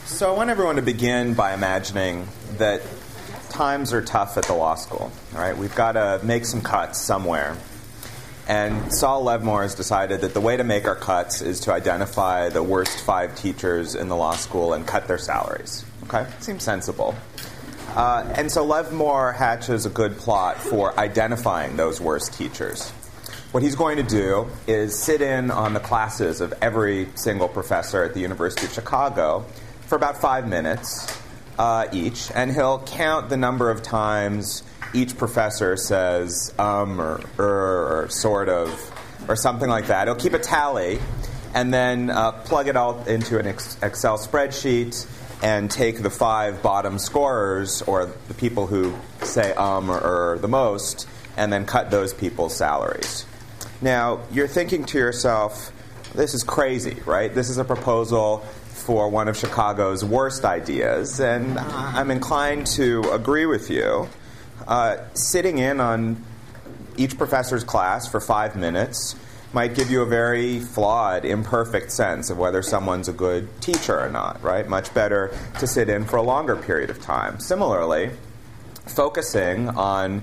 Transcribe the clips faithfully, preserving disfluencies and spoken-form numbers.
So I want everyone to begin by imagining that times are tough at the law school. All right, we've got to make some cuts somewhere. And Saul Levmore has decided that the way to make our cuts is to identify the worst five teachers in the law school and cut their salaries. Okay? Seems sensible. Uh, and so Levmore hatches a good plot for identifying those worst teachers. What he's going to do is sit in on the classes of every single professor at the University of Chicago for about five minutes uh, each, and he'll count the number of times each professor says um or er or sort of or something like that. He'll keep a tally and then uh, plug it all into an ex- Excel spreadsheet and take the five bottom scorers, or the people who say um or er the most, and then cut those people's salaries. Now, you're thinking to yourself, this is crazy, right? This is a proposal for one of Chicago's worst ideas, and I'm inclined to agree with you. Uh, sitting in on each professor's class for five minutes might give you a very flawed, imperfect sense of whether someone's a good teacher or not, right? Much better to sit in for a longer period of time. Similarly, focusing on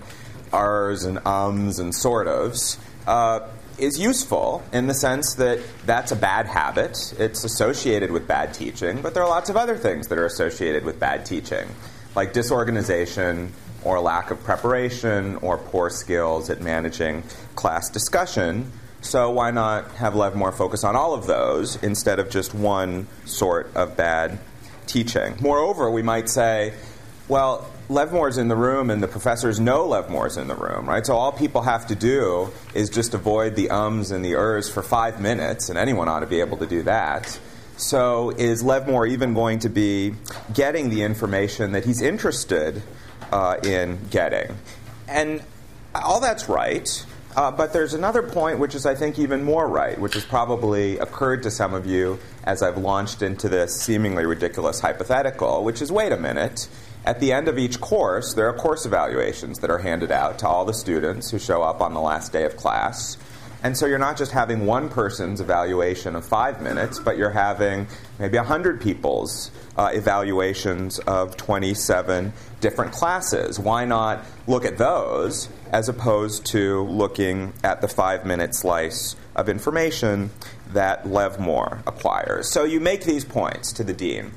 ers and ums and sort ofs uh, is useful in the sense that that's a bad habit. It's associated with bad teaching, but there are lots of other things that are associated with bad teaching, like disorganization, or lack of preparation, or poor skills at managing class discussion. So why not have Levmore focus on all of those instead of just one sort of bad teaching? Moreover, we might say, well, Levmore's in the room and the professors know Levmore's in the room, right? So all people have to do is just avoid the ums and the ers for five minutes, and anyone ought to be able to do that. So is Levmore even going to be getting the information that he's interested Uh, in getting? And all that's right, uh, but there's another point which is, I think, even more right, which has probably occurred to some of you as I've launched into this seemingly ridiculous hypothetical, which is, wait a minute, at the end of each course, there are course evaluations that are handed out to all the students who show up on the last day of class. And so you're not just having one person's evaluation of five minutes, but you're having maybe one hundred people's uh, evaluations of twenty-seven different classes. Why not look at those as opposed to looking at the five-minute slice of information that Levmore acquires? So you make these points to the dean,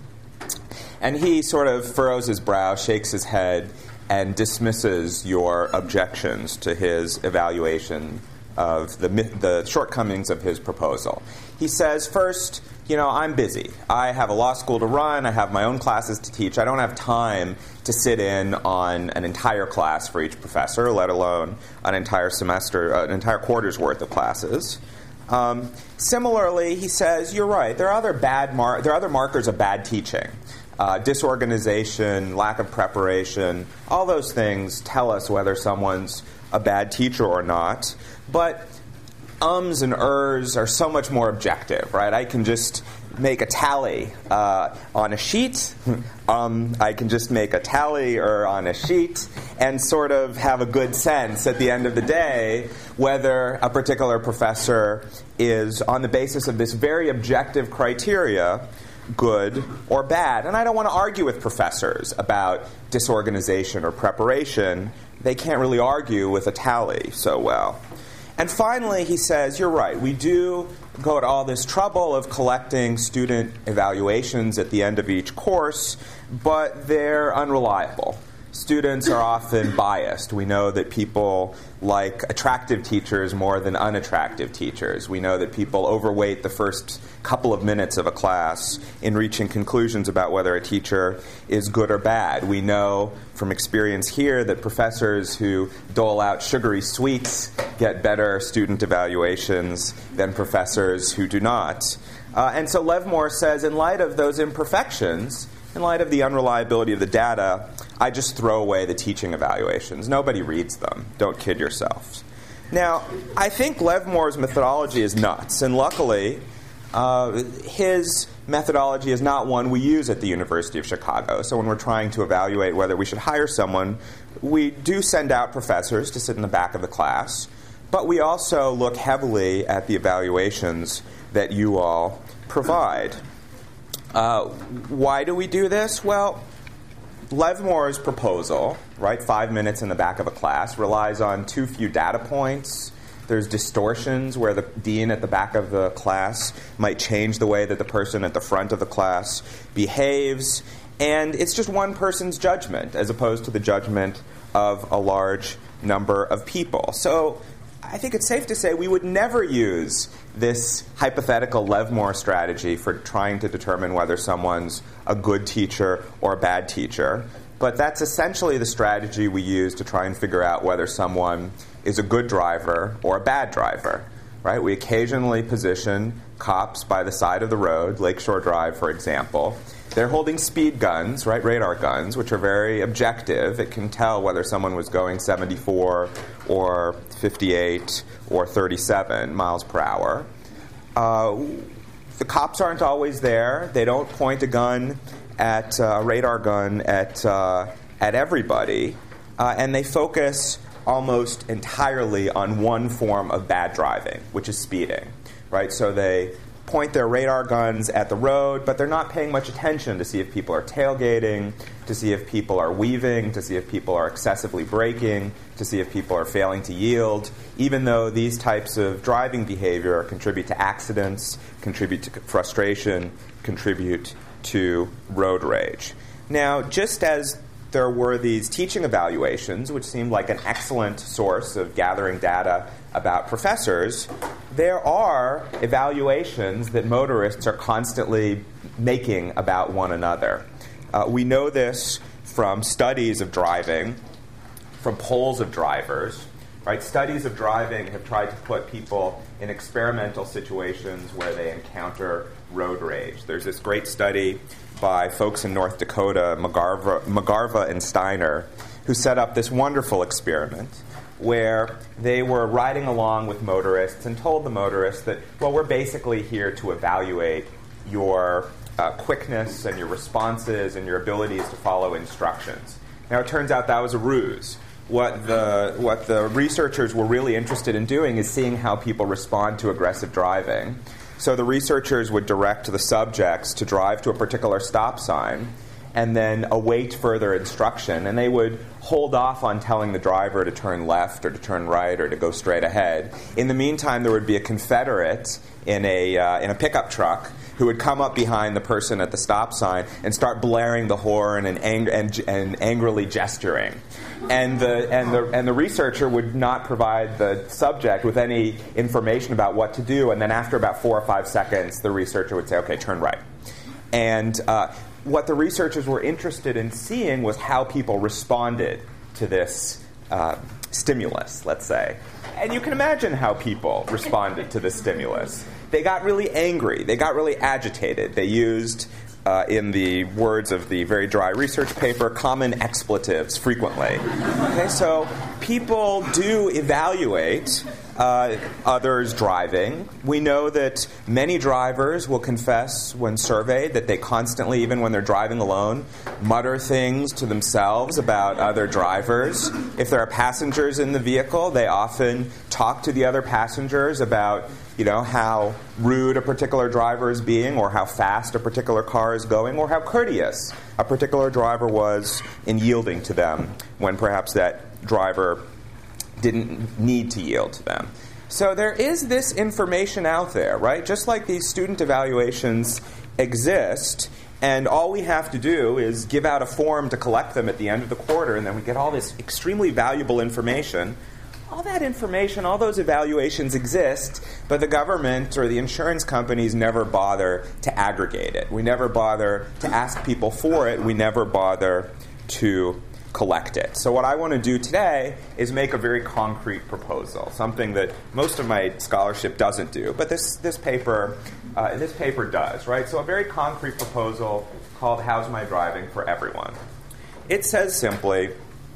and he sort of furrows his brow, shakes his head, and dismisses your objections to his evaluation of the the shortcomings of his proposal. He says, first, you know, I'm busy. I have a law school to run. I have my own classes to teach. I don't have time to sit in on an entire class for each professor, let alone an entire semester, uh, an entire quarter's worth of classes. Um, similarly, he says, you're right. There are other bad mar- there are other markers of bad teaching. Uh, disorganization, lack of preparation, all those things tell us whether someone's a bad teacher or not. But ums and ers are so much more objective, right? I can just make a tally uh, on a sheet. um, I can just make a tally or on a sheet and sort of have a good sense at the end of the day whether a particular professor is, on the basis of this very objective criteria, good or bad. And I don't want to argue with professors about disorganization or preparation. They can't really argue with a tally so well. And finally, he says, you're right, we do go to all this trouble of collecting student evaluations at the end of each course, but they're unreliable. Students are often biased. We know that people like attractive teachers more than unattractive teachers. We know that people overweight the first couple of minutes of a class in reaching conclusions about whether a teacher is good or bad. We know from experience here that professors who dole out sugary sweets get better student evaluations than professors who do not. Uh, and so Levmore says, in light of those imperfections, in light of the unreliability of the data, I just throw away the teaching evaluations. Nobody reads them. Don't kid yourselves. Now, I think Levmore's methodology is nuts, and luckily, uh, his methodology is not one we use at the University of Chicago. So when we're trying to evaluate whether we should hire someone, we do send out professors to sit in the back of the class, but we also look heavily at the evaluations that you all provide. Uh, why do we do this? Well, Levmore's proposal, right, five minutes in the back of a class, relies on too few data points. There's distortions where the dean at the back of the class might change the way that the person at the front of the class behaves. And it's just one person's judgment as opposed to the judgment of a large number of people. So I think it's safe to say we would never use this hypothetical Levmore strategy for trying to determine whether someone's a good teacher or a bad teacher. But that's essentially the strategy we use to try and figure out whether someone is a good driver or a bad driver. Right? We occasionally position cops by the side of the road, Lakeshore Drive, for example. They're holding speed guns, right, radar guns, which are very objective. It can tell whether someone was going seventy-four or fifty-eight or thirty-seven miles per hour. Uh, the cops aren't always there. They don't point a gun at uh, a radar gun at uh, at everybody, uh, and they focus almost entirely on one form of bad driving, which is speeding, right? So they point their radar guns at the road, but they're not paying much attention to see if people are tailgating, to see if people are weaving, to see if people are excessively braking, to see if people are failing to yield, even though these types of driving behavior contribute to accidents, contribute to frustration, contribute to road rage. Now, just as there were these teaching evaluations, which seemed like an excellent source of gathering data about professors, there are evaluations that motorists are constantly making about one another. Uh, we know this from studies of driving, from polls of drivers. Right? Studies of driving have tried to put people in experimental situations where they encounter road rage. There's this great study by folks in North Dakota, McGarva, McGarva and Steiner, who set up this wonderful experiment where they were riding along with motorists and told the motorists that, well, we're basically here to evaluate your uh, quickness and your responses and your abilities to follow instructions. Now, it turns out that was a ruse. What the what the researchers were really interested in doing is seeing how people respond to aggressive driving. So the researchers would direct the subjects to drive to a particular stop sign and then await further instruction. And they would hold off on telling the driver to turn left or to turn right or to go straight ahead. In the meantime, there would be a Confederate in a uh, in a pickup truck who would come up behind the person at the stop sign and start blaring the horn and ang- and, and angrily gesturing. And the and the and the researcher would not provide the subject with any information about what to do. And then after about four or five seconds, the researcher would say, "Okay, turn right." And uh, what the researchers were interested in seeing was how people responded to this uh, stimulus, let's say. And you can imagine how people responded to this stimulus. They got really angry. They got really agitated. They used, uh, in the words of the very dry research paper, common expletives frequently. Okay, so people do evaluate uh, others driving. We know that many drivers will confess when surveyed that they constantly, even when they're driving alone, mutter things to themselves about other drivers. If there are passengers in the vehicle, they often talk to the other passengers about, you know, how rude a particular driver is being, or how fast a particular car is going, or how courteous a particular driver was in yielding to them when perhaps that driver didn't need to yield to them. So there is this information out there, right? Just like these student evaluations exist, and all we have to do is give out a form to collect them at the end of the quarter, and then we get all this extremely valuable information. All that information, all those evaluations exist, but the government or the insurance companies never bother to aggregate it. We never bother to ask people for it. We never bother to collect it. So what I want to do today is make a very concrete proposal, something that most of my scholarship doesn't do, but this this paper uh, this paper does, right? So a very concrete proposal called How's My Driving for Everyone. It says simply,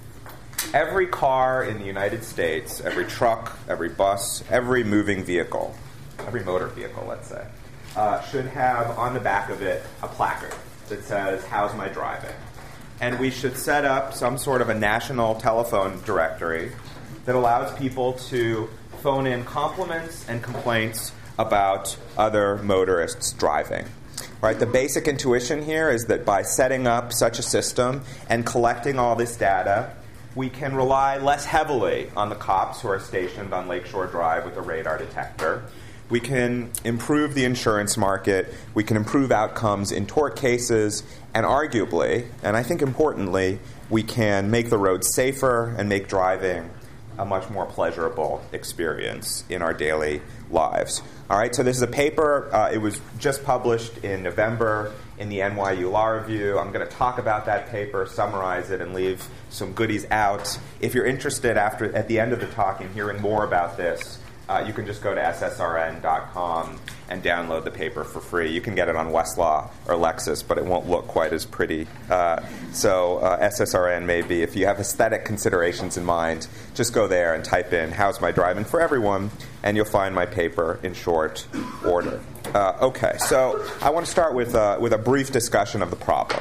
every car in the United States, every truck, every bus, every moving vehicle, every motor vehicle, let's say, uh, should have on the back of it a placard that says, "How's my driving?" And we should set up some sort of a national telephone directory that allows people to phone in compliments and complaints about other motorists driving. Right? The basic intuition here is that by setting up such a system and collecting all this data, we can rely less heavily on the cops who are stationed on Lakeshore Drive with a radar detector. We can improve the insurance market. We can improve outcomes in tort cases. And arguably, and I think importantly, we can make the roads safer and make driving a much more pleasurable experience in our daily lives. All right, so this is a paper. Uh, it was just published in November in the N Y U Law Review. I'm going to talk about that paper, summarize it, and leave some goodies out. If you're interested after at the end of the talk in hearing more about this, uh, you can just go to S S R N dot com and download the paper for free. You can get it on Westlaw or Lexis, but it won't look quite as pretty. Uh, so uh, S S R N may be, if you have aesthetic considerations in mind, just go there and type in "How's my driving for everyone," and you'll find my paper in short order. Uh, okay, so I want to start with uh, with a brief discussion of the problem.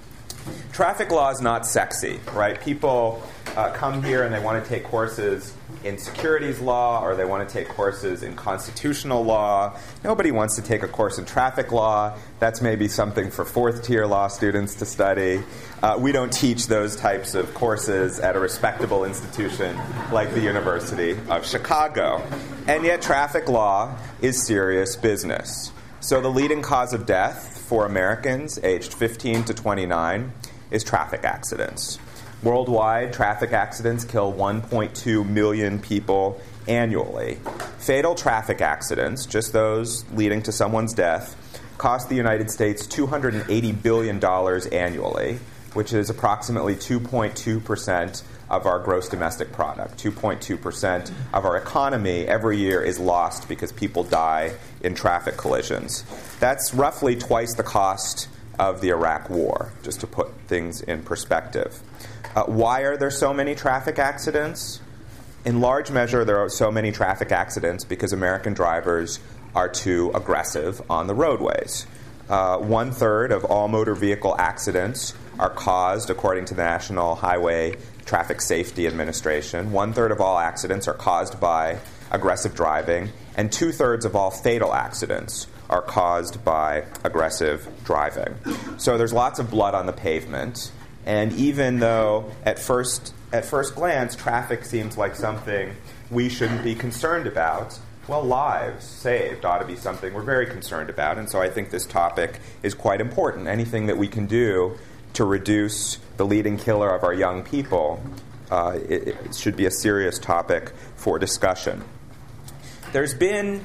Traffic law is not sexy, right? People uh, come here and they want to take courses in securities law, or they want to take courses in constitutional law. Nobody wants to take a course in traffic law. That's maybe something for fourth-tier law students to study. Uh, we don't teach those types of courses at a respectable institution like the University of Chicago. And yet traffic law is serious business. So the leading cause of death for Americans aged fifteen to twenty-nine is traffic accidents. Worldwide, traffic accidents kill one point two million people annually. Fatal traffic accidents, just those leading to someone's death, cost the United States two hundred eighty billion dollars annually, which is approximately two point two percent of our gross domestic product. two point two percent of our economy every year is lost because people die in traffic collisions. That's roughly twice the cost of the Iraq War, just to put things in perspective. Uh, why are there so many traffic accidents? In large measure, there are so many traffic accidents because American drivers are too aggressive on the roadways. Uh, one third of all motor vehicle accidents are caused, according to the National Highway Traffic Safety Administration, one third of all accidents are caused by aggressive driving, and two thirds of all fatal accidents are caused by aggressive driving. So there's lots of blood on the pavement. And even though at first at first glance traffic seems like something we shouldn't be concerned about, well, lives saved ought to be something we're very concerned about. And so I think this topic is quite important. Anything that we can do to reduce the leading killer of our young people, uh, it, it should be a serious topic for discussion. There's been,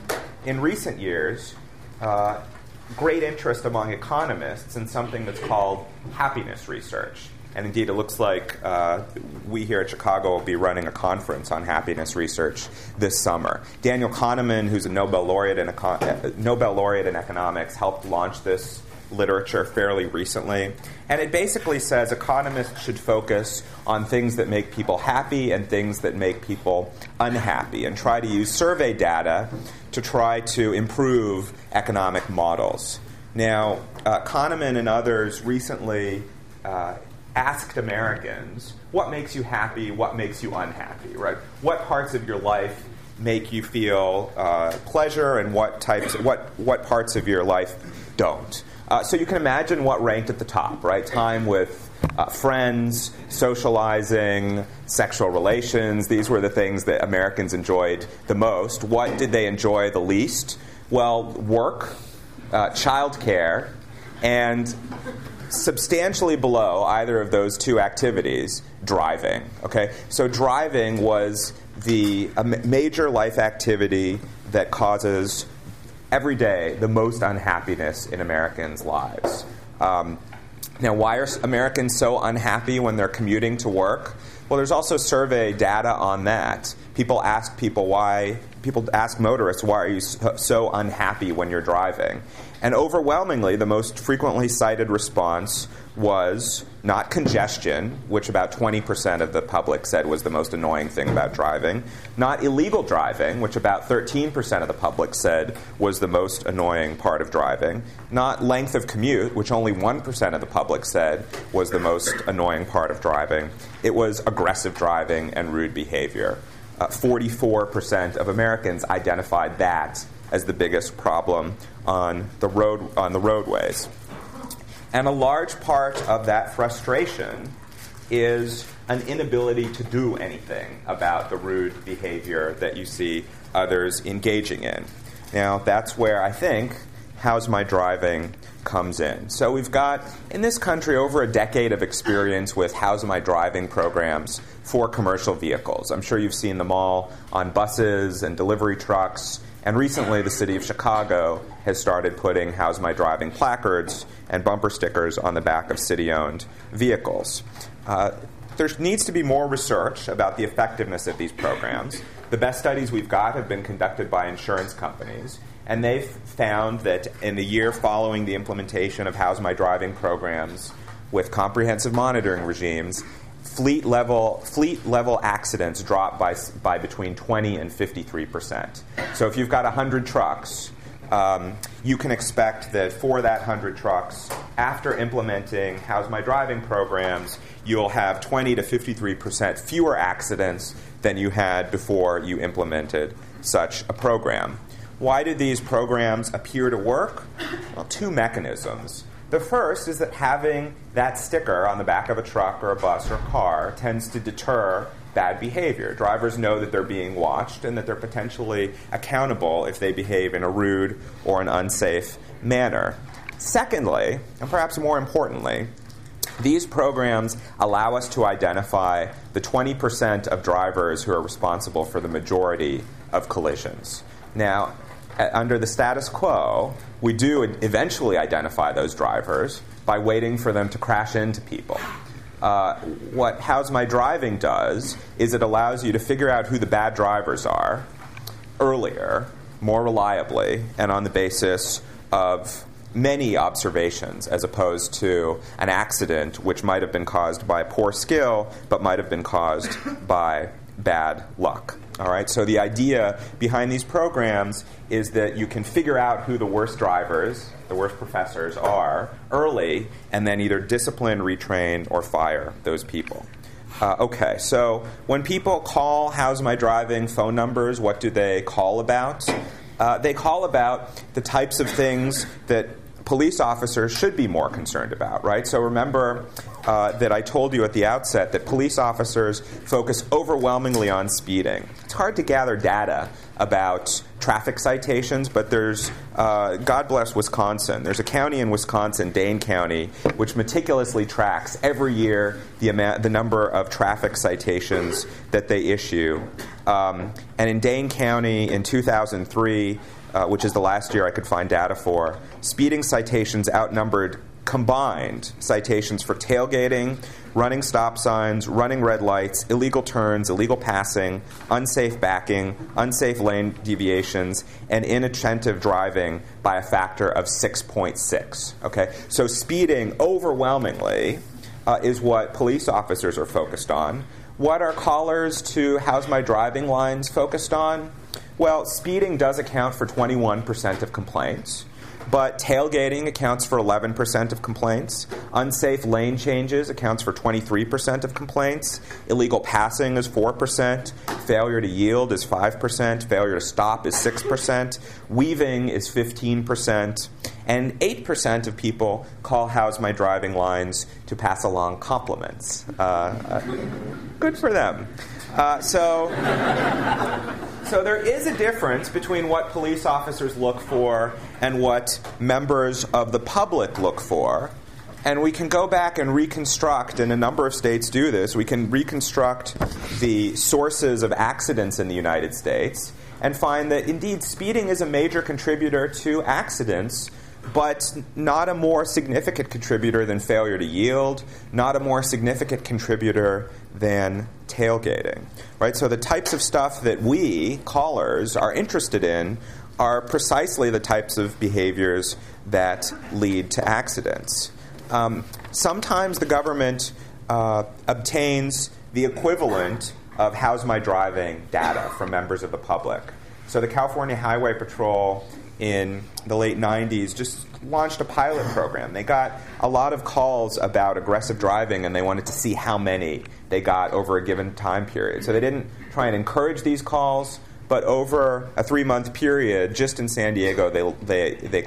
in recent years, uh, great interest among economists in something that's called happiness research. And indeed, it looks like uh, we here at Chicago will be running a conference on happiness research this summer. Daniel Kahneman, who's a Nobel laureate in, econ- Nobel laureate in economics, helped launch this literature fairly recently. And it basically says economists should focus on things that make people happy and things that make people unhappy, and try to use survey data to try to improve economic models. Now, uh, Kahneman and others recently uh, asked Americans, what makes you happy, what makes you unhappy, right? What parts of your life make you feel uh, pleasure, and what types, what what parts of your life don't? Uh, so you can imagine what ranked at the top, right? Time with uh, friends, socializing, sexual relations. These were the things that Americans enjoyed the most. What did they enjoy the least? Well, work, uh, childcare, and substantially below either of those two activities, driving. Okay, so driving was the a major life activity that causes every day the most unhappiness in Americans' lives. Um, now, why are Americans so unhappy when they're commuting to work? Well, there's also survey data on that. People ask people why. People ask motorists, why are you so unhappy when you're driving? And overwhelmingly, the most frequently cited response was not congestion, which about twenty percent of the public said was the most annoying thing about driving, not illegal driving, which about thirteen percent of the public said was the most annoying part of driving, not length of commute, which only one percent of the public said was the most annoying part of driving. It was aggressive driving and rude behavior. Uh, forty-four percent of Americans identified that as the biggest problem on the road on the roadways. And a large part of that frustration is an inability to do anything about the rude behavior that you see others engaging in. Now, that's where I think How's My Driving comes in. So we've got, in this country, over a decade of experience with How's My Driving programs for commercial vehicles. I'm sure you've seen them all on buses and delivery trucks. And recently, the city of Chicago has started putting How's My Driving placards and bumper stickers on the back of city-owned vehicles. Uh, there needs to be more research about the effectiveness of these programs. The best studies we've got have been conducted by insurance companies, and they've found that in the year following the implementation of How's My Driving programs with comprehensive monitoring regimes, fleet level fleet level accidents drop by by between twenty and fifty-three percent. So if you've got one hundred trucks, um, you can expect that for that one hundred trucks, after implementing How's My Driving programs, you'll have twenty to fifty-three percent fewer accidents than you had before you implemented such a program. Why do these programs appear to work? Well, two mechanisms. The first is that having that sticker on the back of a truck or a bus or car tends to deter bad behavior. Drivers know that they're being watched and that they're potentially accountable if they behave in a rude or an unsafe manner. Secondly, and perhaps more importantly, these programs allow us to identify the twenty percent of drivers who are responsible for the majority of collisions. Now, under the status quo, we do eventually identify those drivers by waiting for them to crash into people. Uh, what How's My Driving does is it allows you to figure out who the bad drivers are earlier, more reliably, and on the basis of many observations, as opposed to an accident which might have been caused by poor skill but might have been caused by bad luck. All right, so the idea behind these programs is that you can figure out who the worst drivers, the worst professors are early, and then either discipline, retrain, or fire those people. Uh, okay, so when people call How's My Driving phone numbers, what do they call about? Uh, they call about the types of things that police officers should be more concerned about, right? So remember uh, that I told you at the outset that police officers focus overwhelmingly on speeding. It's hard to gather data about traffic citations, but there's, uh, God bless Wisconsin, there's a county in Wisconsin, Dane County, which meticulously tracks every year the amount, the number of traffic citations that they issue. Um, and in Dane County in two thousand three, Uh, which is the last year I could find data for, speeding citations outnumbered combined citations for tailgating, running stop signs, running red lights, illegal turns, illegal passing, unsafe backing, unsafe lane deviations, and inattentive driving by a factor of six point six. Okay? So speeding overwhelmingly uh, is what police officers are focused on. What are callers to How's My Driving lines focused on? Well, speeding does account for twenty-one percent of complaints, but tailgating accounts for eleven percent of complaints. Unsafe lane changes accounts for twenty-three percent of complaints. Illegal passing is four percent. Failure to yield is five percent. Failure to stop is six percent. Weaving is fifteen percent. And eight percent of people call How's My Driving lines to pass along compliments. Uh, uh, good for them. Uh, so... So there is a difference between what police officers look for and what members of the public look for. And we can go back and reconstruct, and a number of states do this, we can reconstruct the sources of accidents in the United States and find that, indeed, speeding is a major contributor to accidents, but not a more significant contributor than failure to yield, not a more significant contributor than tailgating. Right? So the types of stuff that we, callers, are interested in are precisely the types of behaviors that lead to accidents. Um, sometimes the government uh, obtains the equivalent of How's My Driving data from members of the public. So the California Highway Patrol in the late nineties just launched a pilot program. They got a lot of calls about aggressive driving, and they wanted to see how many they got over a given time period. So they didn't try and encourage these calls, but over a three-month period, just in San Diego, they they they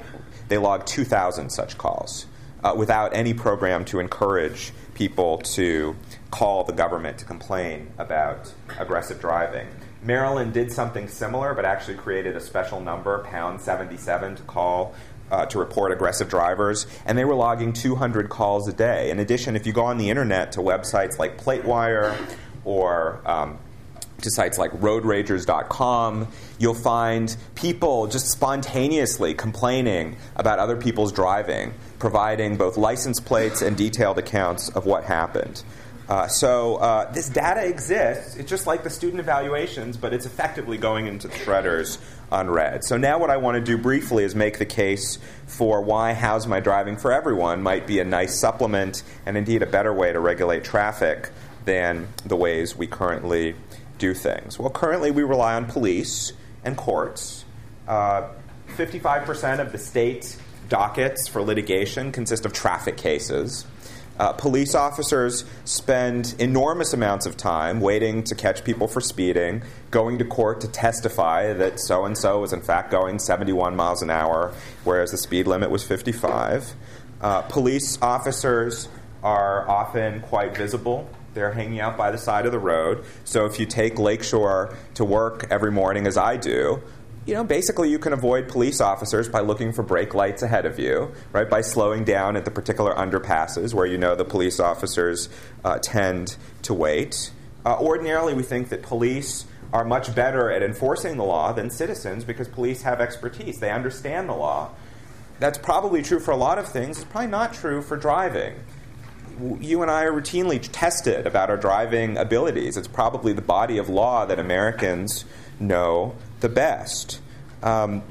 they logged two thousand such calls uh, without any program to encourage people to call the government to complain about aggressive driving. Maryland did something similar, but actually created a special number, pound seventy-seven, to call uh, to report aggressive drivers, and they were logging two hundred calls a day. In addition, if you go on the internet to websites like PlateWire or um, to sites like road ragers dot com, you'll find people just spontaneously complaining about other people's driving, providing both license plates and detailed accounts of what happened. Uh, so uh, this data exists. It's just like the student evaluations, but it's effectively going into the shredders unread. So now what I want to do briefly is make the case for why How's My Driving for Everyone might be a nice supplement and indeed a better way to regulate traffic than the ways we currently do things. Well, currently we rely on police and courts. Uh, fifty-five percent of the state dockets for litigation consist of traffic cases. Uh, police officers spend enormous amounts of time waiting to catch people for speeding, going to court to testify that so-and-so was in fact going seventy-one miles an hour, whereas the speed limit was fifty-five. Uh, police officers are often quite visible. They're hanging out by the side of the road. So if you take Lakeshore to work every morning, as I do, you know, basically you can avoid police officers by looking for brake lights ahead of you, right, by slowing down at the particular underpasses where you know the police officers uh, tend to wait. Uh, ordinarily, we think that police are much better at enforcing the law than citizens because police have expertise. They understand the law. That's probably true for a lot of things. It's probably not true for driving. You and I are routinely tested about our driving abilities. It's probably the body of law that Americans know the best. Um,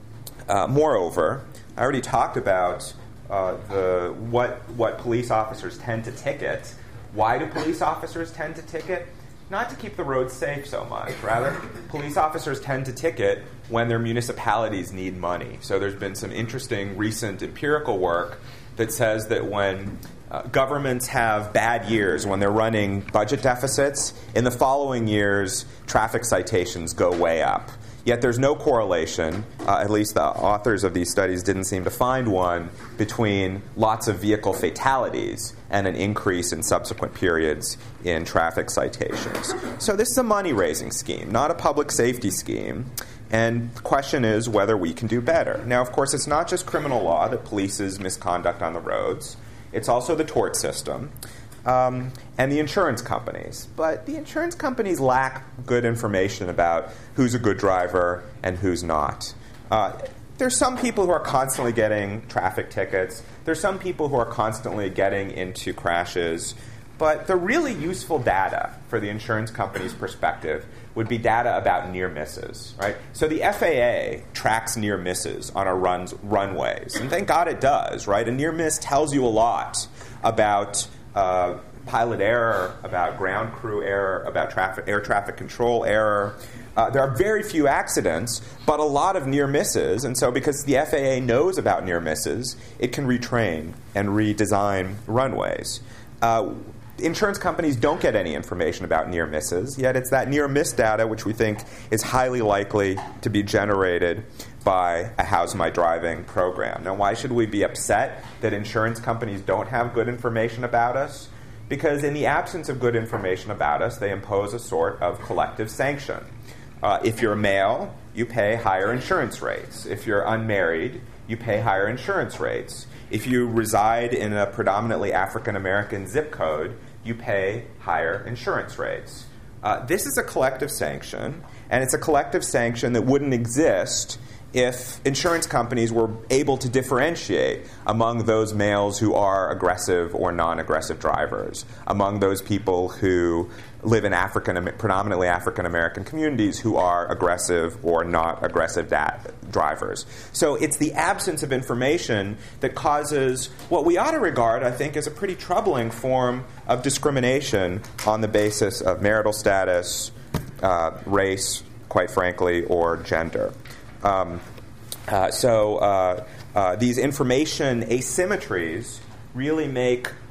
uh, moreover, I already talked about uh, the what what police officers tend to ticket. Why do police officers tend to ticket? Not to keep the roads safe so much. Rather, police officers tend to ticket when their municipalities need money. So there's been some interesting recent empirical work that says that when Uh, governments have bad years, when they're running budget deficits, in the following years, traffic citations go way up. Yet there's no correlation, uh, at least the authors of these studies didn't seem to find one, between lots of vehicle fatalities and an increase in subsequent periods in traffic citations. So this is a money-raising scheme, not a public safety scheme. And the question is whether we can do better. Now, of course, it's not just criminal law that polices misconduct on the roads. It's also the tort system um, and the insurance companies. But the insurance companies lack good information about who's a good driver and who's not. Uh, there's some people who are constantly getting traffic tickets. There's some people who are constantly getting into crashes. But the really useful data for the insurance company's perspective would be data about near misses, right? So the F A A tracks near misses on our runs, runways, and thank God it does, right? A near miss tells you a lot about uh, pilot error, about ground crew error, about traffic, air traffic control error. Uh, there are very few accidents, but a lot of near misses, and so because the F A A knows about near misses, it can retrain and redesign runways. Uh, Insurance companies don't get any information about near misses, yet it's that near miss data which we think is highly likely to be generated by a How's My Driving program. Now, why should we be upset that insurance companies don't have good information about us? Because in the absence of good information about us, they impose a sort of collective sanction. Uh, if you're male, you pay higher insurance rates. If you're unmarried, you pay higher insurance rates. If you reside in a predominantly African-American zip code, you pay higher insurance rates. Uh, this is a collective sanction, and it's a collective sanction that wouldn't exist if insurance companies were able to differentiate among those males who are aggressive or non-aggressive drivers, among those people who live in African, predominantly African-American communities who are aggressive or not aggressive da- drivers. So it's the absence of information that causes what we ought to regard, I think, as a pretty troubling form of discrimination on the basis of marital status, uh, race, quite frankly, or gender. Um, uh, so uh, uh, these information asymmetries really make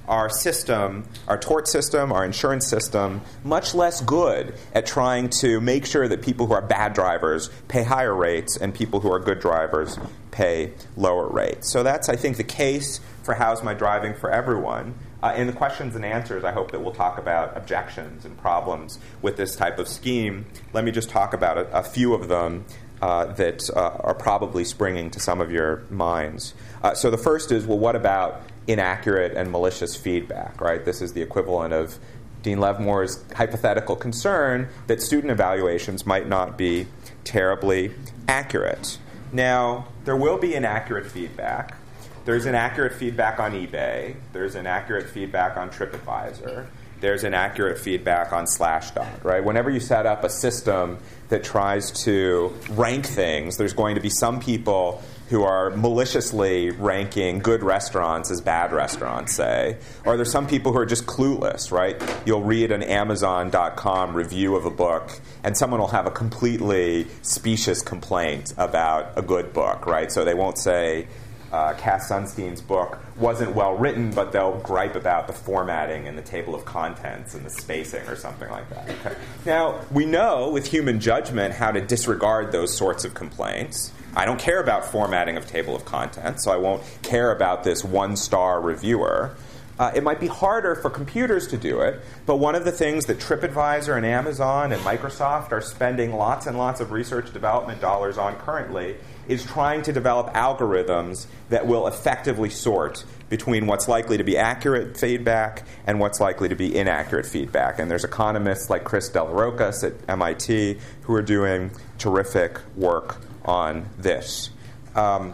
our system, our tort system, our insurance system, much less good at trying to make sure that people who are bad drivers pay higher rates and people who are good drivers pay lower rates. So that's, I think, the case for How's My Driving for Everyone. Uh, in the questions and answers, I hope that we'll talk about objections and problems with this type of scheme. Let me just talk about a, a few of them uh, that uh, are probably springing to some of your minds. Uh, so the first is, well, what about inaccurate and malicious feedback, right? This is the equivalent of Dean Levmore's hypothetical concern that student evaluations might not be terribly accurate. Now, there will be inaccurate feedback. There's inaccurate feedback on eBay. There's inaccurate feedback on TripAdvisor. There's inaccurate feedback on Slashdot, right? Whenever you set up a system that tries to rank things, there's going to be some people who are maliciously ranking good restaurants as bad restaurants, say. Or there's some people who are just clueless, right? You'll read an Amazon dot com review of a book, and someone will have a completely specious complaint about a good book, right? So they won't say, Uh, Cass Sunstein's book wasn't well written, but they'll gripe about the formatting and the table of contents and the spacing or something like that. Okay. Now, we know with human judgment how to disregard those sorts of complaints. I don't care about formatting of table of contents, so I won't care about this one-star reviewer. Uh, it might be harder for computers to do it, but one of the things that TripAdvisor and Amazon and Microsoft are spending lots and lots of research development dollars on currently is trying to develop algorithms that will effectively sort between what's likely to be accurate feedback and what's likely to be inaccurate feedback. And there's economists like Chris Delarokas at M I T who are doing terrific work on this. Um,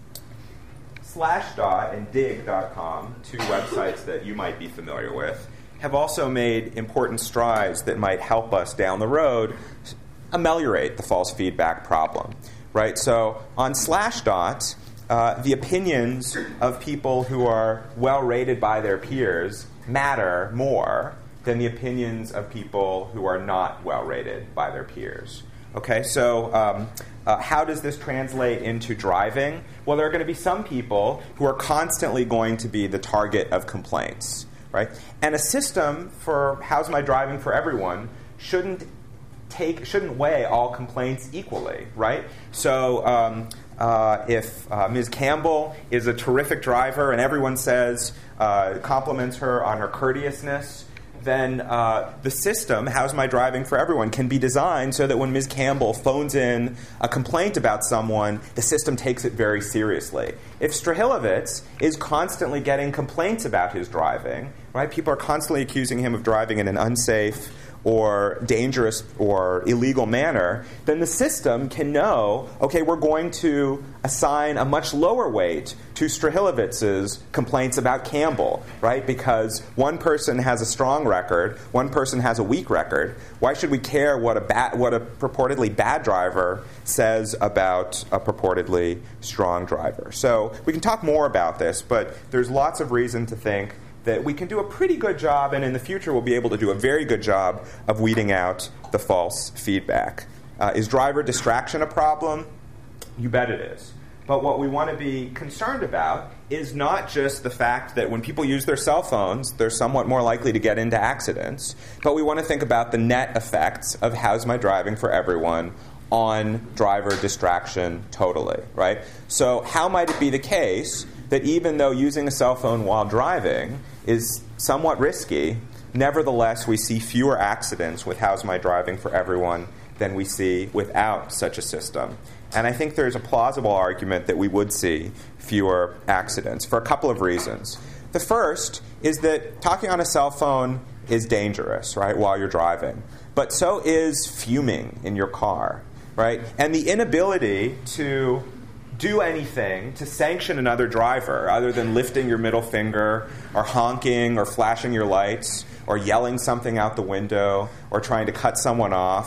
Slashdot and Dig dot com, two websites that you might be familiar with, have also made important strides that might help us down the road ameliorate the false feedback problem. Right? So on Slashdot, uh, the opinions of people who are well rated by their peers matter more than the opinions of people who are not well rated by their peers. Okay, so um, uh, how does this translate into driving? Well, there are going to be some people who are constantly going to be the target of complaints, right? And a system for How's My Driving for Everyone shouldn't take shouldn't weigh all complaints equally, right? So um, uh, if uh, Miz Campbell is a terrific driver and everyone says uh, compliments her on her courteousness, then uh, the system, How's My Driving for Everyone, can be designed so that when Miz Campbell phones in a complaint about someone, the system takes it very seriously. If Strahilovitz is constantly getting complaints about his driving, right? People are constantly accusing him of driving in an unsafe or dangerous or illegal manner, then the system can know, okay, we're going to assign a much lower weight to Strahilovitz's complaints about Campbell, right? Because one person has a strong record, one person has a weak record. Why should we care what a bad, what a purportedly bad driver says about a purportedly strong driver? So we can talk more about this, but there's lots of reason to think that we can do a pretty good job, and in the future we'll be able to do a very good job of weeding out the false feedback. Uh, is driver distraction a problem? You bet it is. But what we want to be concerned about is not just the fact that when people use their cell phones, they're somewhat more likely to get into accidents, but we want to think about the net effects of How's My Driving for Everyone on driver distraction totally, right? So how might it be the case that even though using a cell phone while driving is somewhat risky, nevertheless we see fewer accidents with How's My Driving for Everyone than we see without such a system? And I think there's a plausible argument that we would see fewer accidents for a couple of reasons. The first is that talking on a cell phone is dangerous, right, while you're driving. But so is fuming in your car, right? And the inability to do anything to sanction another driver other than lifting your middle finger or honking or flashing your lights or yelling something out the window or trying to cut someone off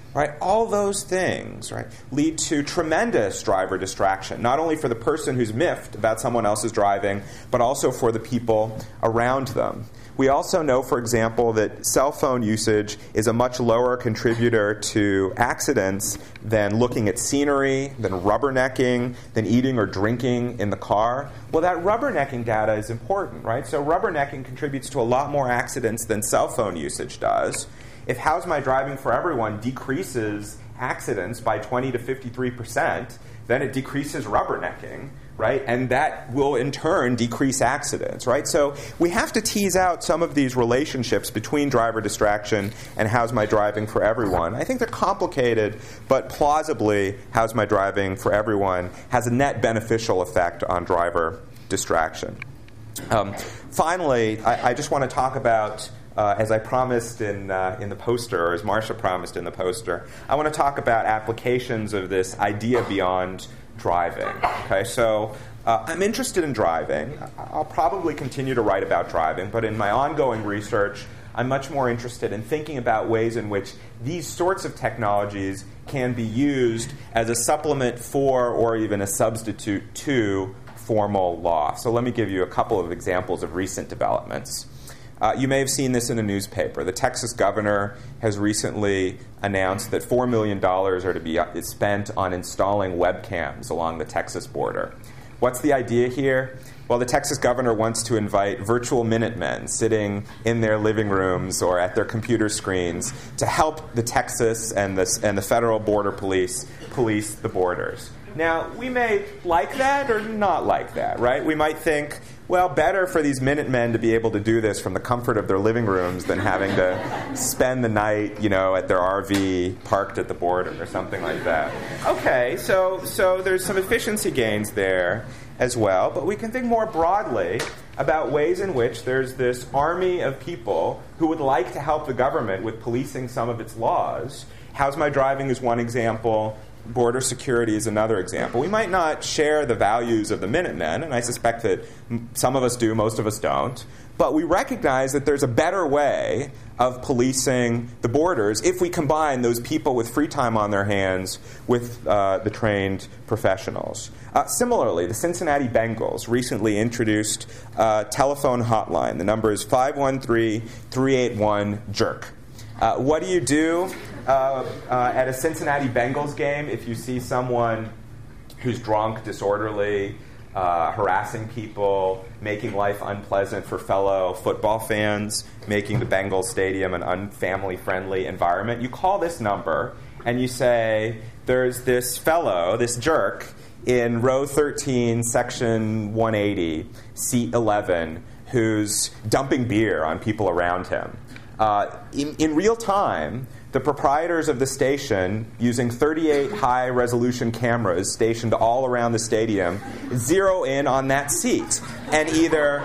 right? All those things, right, lead to tremendous driver distraction, not only for the person who's miffed about someone else's driving, but also for the people around them. We also know, for example, that cell phone usage is a much lower contributor to accidents than looking at scenery, than rubbernecking, than eating or drinking in the car. Well, that rubbernecking data is important, right? So rubbernecking contributes to a lot more accidents than cell phone usage does. If How's My Driving for Everyone decreases accidents by twenty to fifty-three percent, then it decreases rubbernecking, right? And that will, in turn, decrease accidents, right? So we have to tease out some of these relationships between driver distraction and How's My Driving for Everyone. I think they're complicated, but plausibly, How's My Driving for Everyone has a net beneficial effect on driver distraction. Um, finally, I, I just want to talk about, uh, as I promised in uh, in the poster, or as Marcia promised in the poster, I want to talk about applications of this idea beyond driving. Okay, so uh, I'm interested in driving. I'll probably continue to write about driving, but in my ongoing research, I'm much more interested in thinking about ways in which these sorts of technologies can be used as a supplement for or even a substitute to formal law. So let me give you a couple of examples of recent developments. Uh, you may have seen this in a newspaper. The Texas governor has recently announced that four million dollars are to be spent on installing webcams along the Texas border. What's the idea here? Well, the Texas governor wants to invite virtual Minutemen sitting in their living rooms or at their computer screens to help the Texas and the, and the federal border police police the borders. Now, we may like that or not like that, right? We might think, well, better for these Minutemen to be able to do this from the comfort of their living rooms than having to spend the night, you know, at their R V parked at the border or something like that. Okay, so so there's some efficiency gains there as well, but we can think more broadly about ways in which there's this army of people who would like to help the government with policing some of its laws. How's My Driving is one example. Border security is another example. We might not share the values of the Minutemen, and I suspect that some of us do, most of us don't, but we recognize that there's a better way of policing the borders if we combine those people with free time on their hands with uh, the trained professionals. Uh, similarly, the Cincinnati Bengals recently introduced a telephone hotline. The number is five one three, three eight one, jerk. Uh, what do you do uh, uh, at a Cincinnati Bengals game if you see someone who's drunk, disorderly, uh, harassing people, making life unpleasant for fellow football fans, making the Bengals stadium an unfamily-friendly environment? You call this number and you say, there's this fellow, this jerk, in row thirteen, section one eighty, seat eleven, who's dumping beer on people around him. Uh, in, in real time, the proprietors of the station, using thirty-eight high-resolution cameras stationed all around the stadium, zero in on that seat and either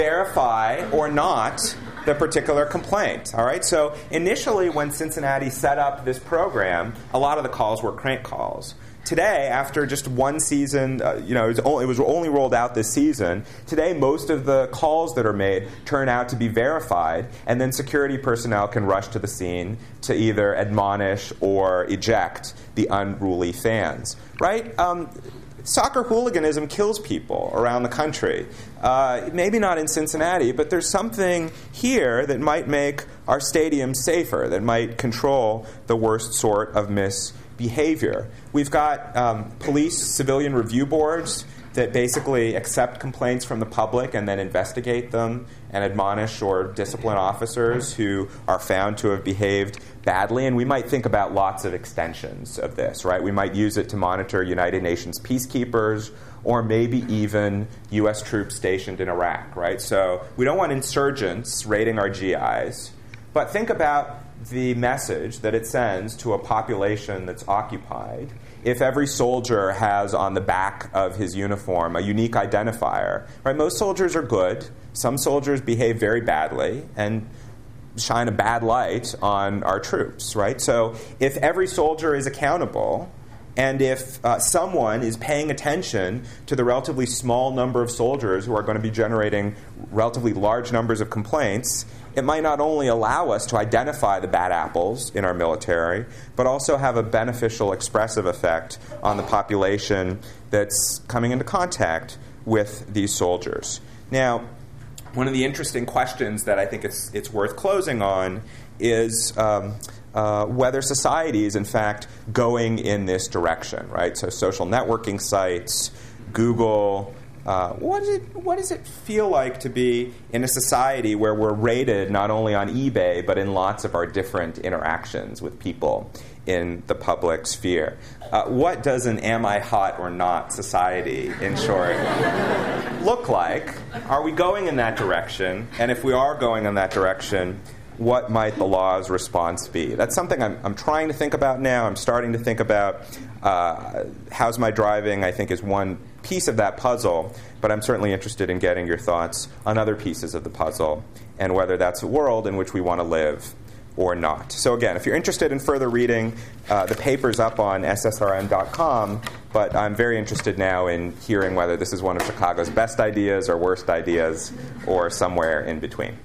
verify or not the particular complaint. All right. So initially, when Cincinnati set up this program, a lot of the calls were crank calls. Today, after just one season, uh, you know, it was, only, it was only rolled out this season. Today, most of the calls that are made turn out to be verified, and then security personnel can rush to the scene to either admonish or eject the unruly fans. Right? Um, soccer hooliganism kills people around the country. Uh, maybe not in Cincinnati, but there's something here that might make our stadiums safer, that might control the worst sort of misbehavior. We've got um, police civilian review boards that basically accept complaints from the public and then investigate them and admonish or discipline officers who are found to have behaved badly. And we might think about lots of extensions of this, right? We might use it to monitor United Nations peacekeepers or maybe even U S troops stationed in Iraq, right? So we don't want insurgents raiding our G Is, but think about the message that it sends to a population that's occupied if every soldier has on the back of his uniform a unique identifier. Right? Most soldiers are good. Some soldiers behave very badly and shine a bad light on our troops. Right? So if every soldier is accountable, and if uh, someone is paying attention to the relatively small number of soldiers who are going to be generating relatively large numbers of complaints, it might not only allow us to identify the bad apples in our military, but also have a beneficial expressive effect on the population that's coming into contact with these soldiers. Now, one of the interesting questions that I think it's, it's worth closing on is um, uh, whether society is, in fact, going in this direction, right? So social networking sites, Google, uh, what, does it, what does it feel like to be in a society where we're rated not only on eBay, but in lots of our different interactions with people in the public sphere? Uh, what does an am I hot or not society, in short, look like? Are we going in that direction? And if we are going in that direction, what might the law's response be? That's something I'm, I'm trying to think about now. I'm starting to think about uh, how's my driving, I think, is one piece of that puzzle, but I'm certainly interested in getting your thoughts on other pieces of the puzzle and whether that's a world in which we want to live or not. So again, if you're interested in further reading, uh, the paper's up on S S R M dot com, but I'm very interested now in hearing whether this is one of Chicago's best ideas or worst ideas or somewhere in between.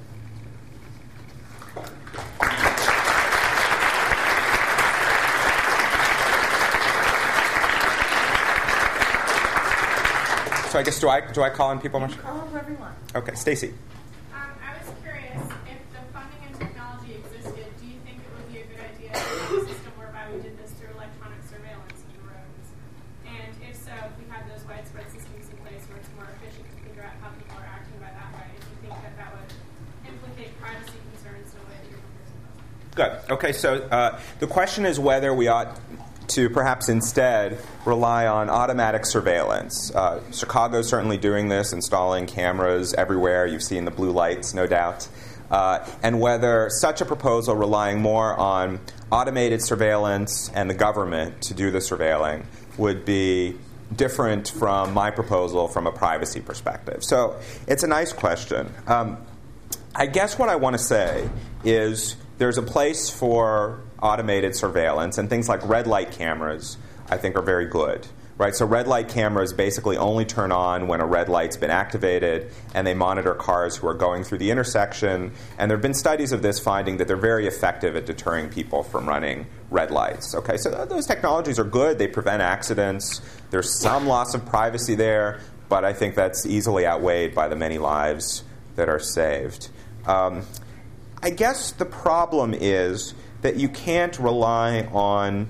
So I guess, do I do I call on people? You can call on whoever you want. Okay, Stacy. Um, I was curious, if the funding and technology existed, do you think it would be a good idea to have a system whereby we did this through electronic surveillance of the roads? And if so, if we had those widespread systems in place where it's more efficient to figure out how people are acting by that way, do you think that that would implicate privacy concerns in a way that you're concerned about? Good. Okay, so uh, the question is whether we ought to perhaps instead rely on automatic surveillance. Uh, Chicago's certainly doing this, installing cameras everywhere. You've seen the blue lights, no doubt. Uh, and whether such a proposal relying more on automated surveillance and the government to do the surveilling would be different from my proposal from a privacy perspective. So it's a nice question. Um, I guess what I want to say is there's a place for automated surveillance, and things like red light cameras I think are very good. Right? So red light cameras basically only turn on when a red light's been activated, and they monitor cars who are going through the intersection. And there have been studies of this finding that they're very effective at deterring people from running red lights. Okay, so those technologies are good. They prevent accidents. There's some loss of privacy there, but I think that's easily outweighed by the many lives that are saved. Um, I guess the problem is that you can't rely on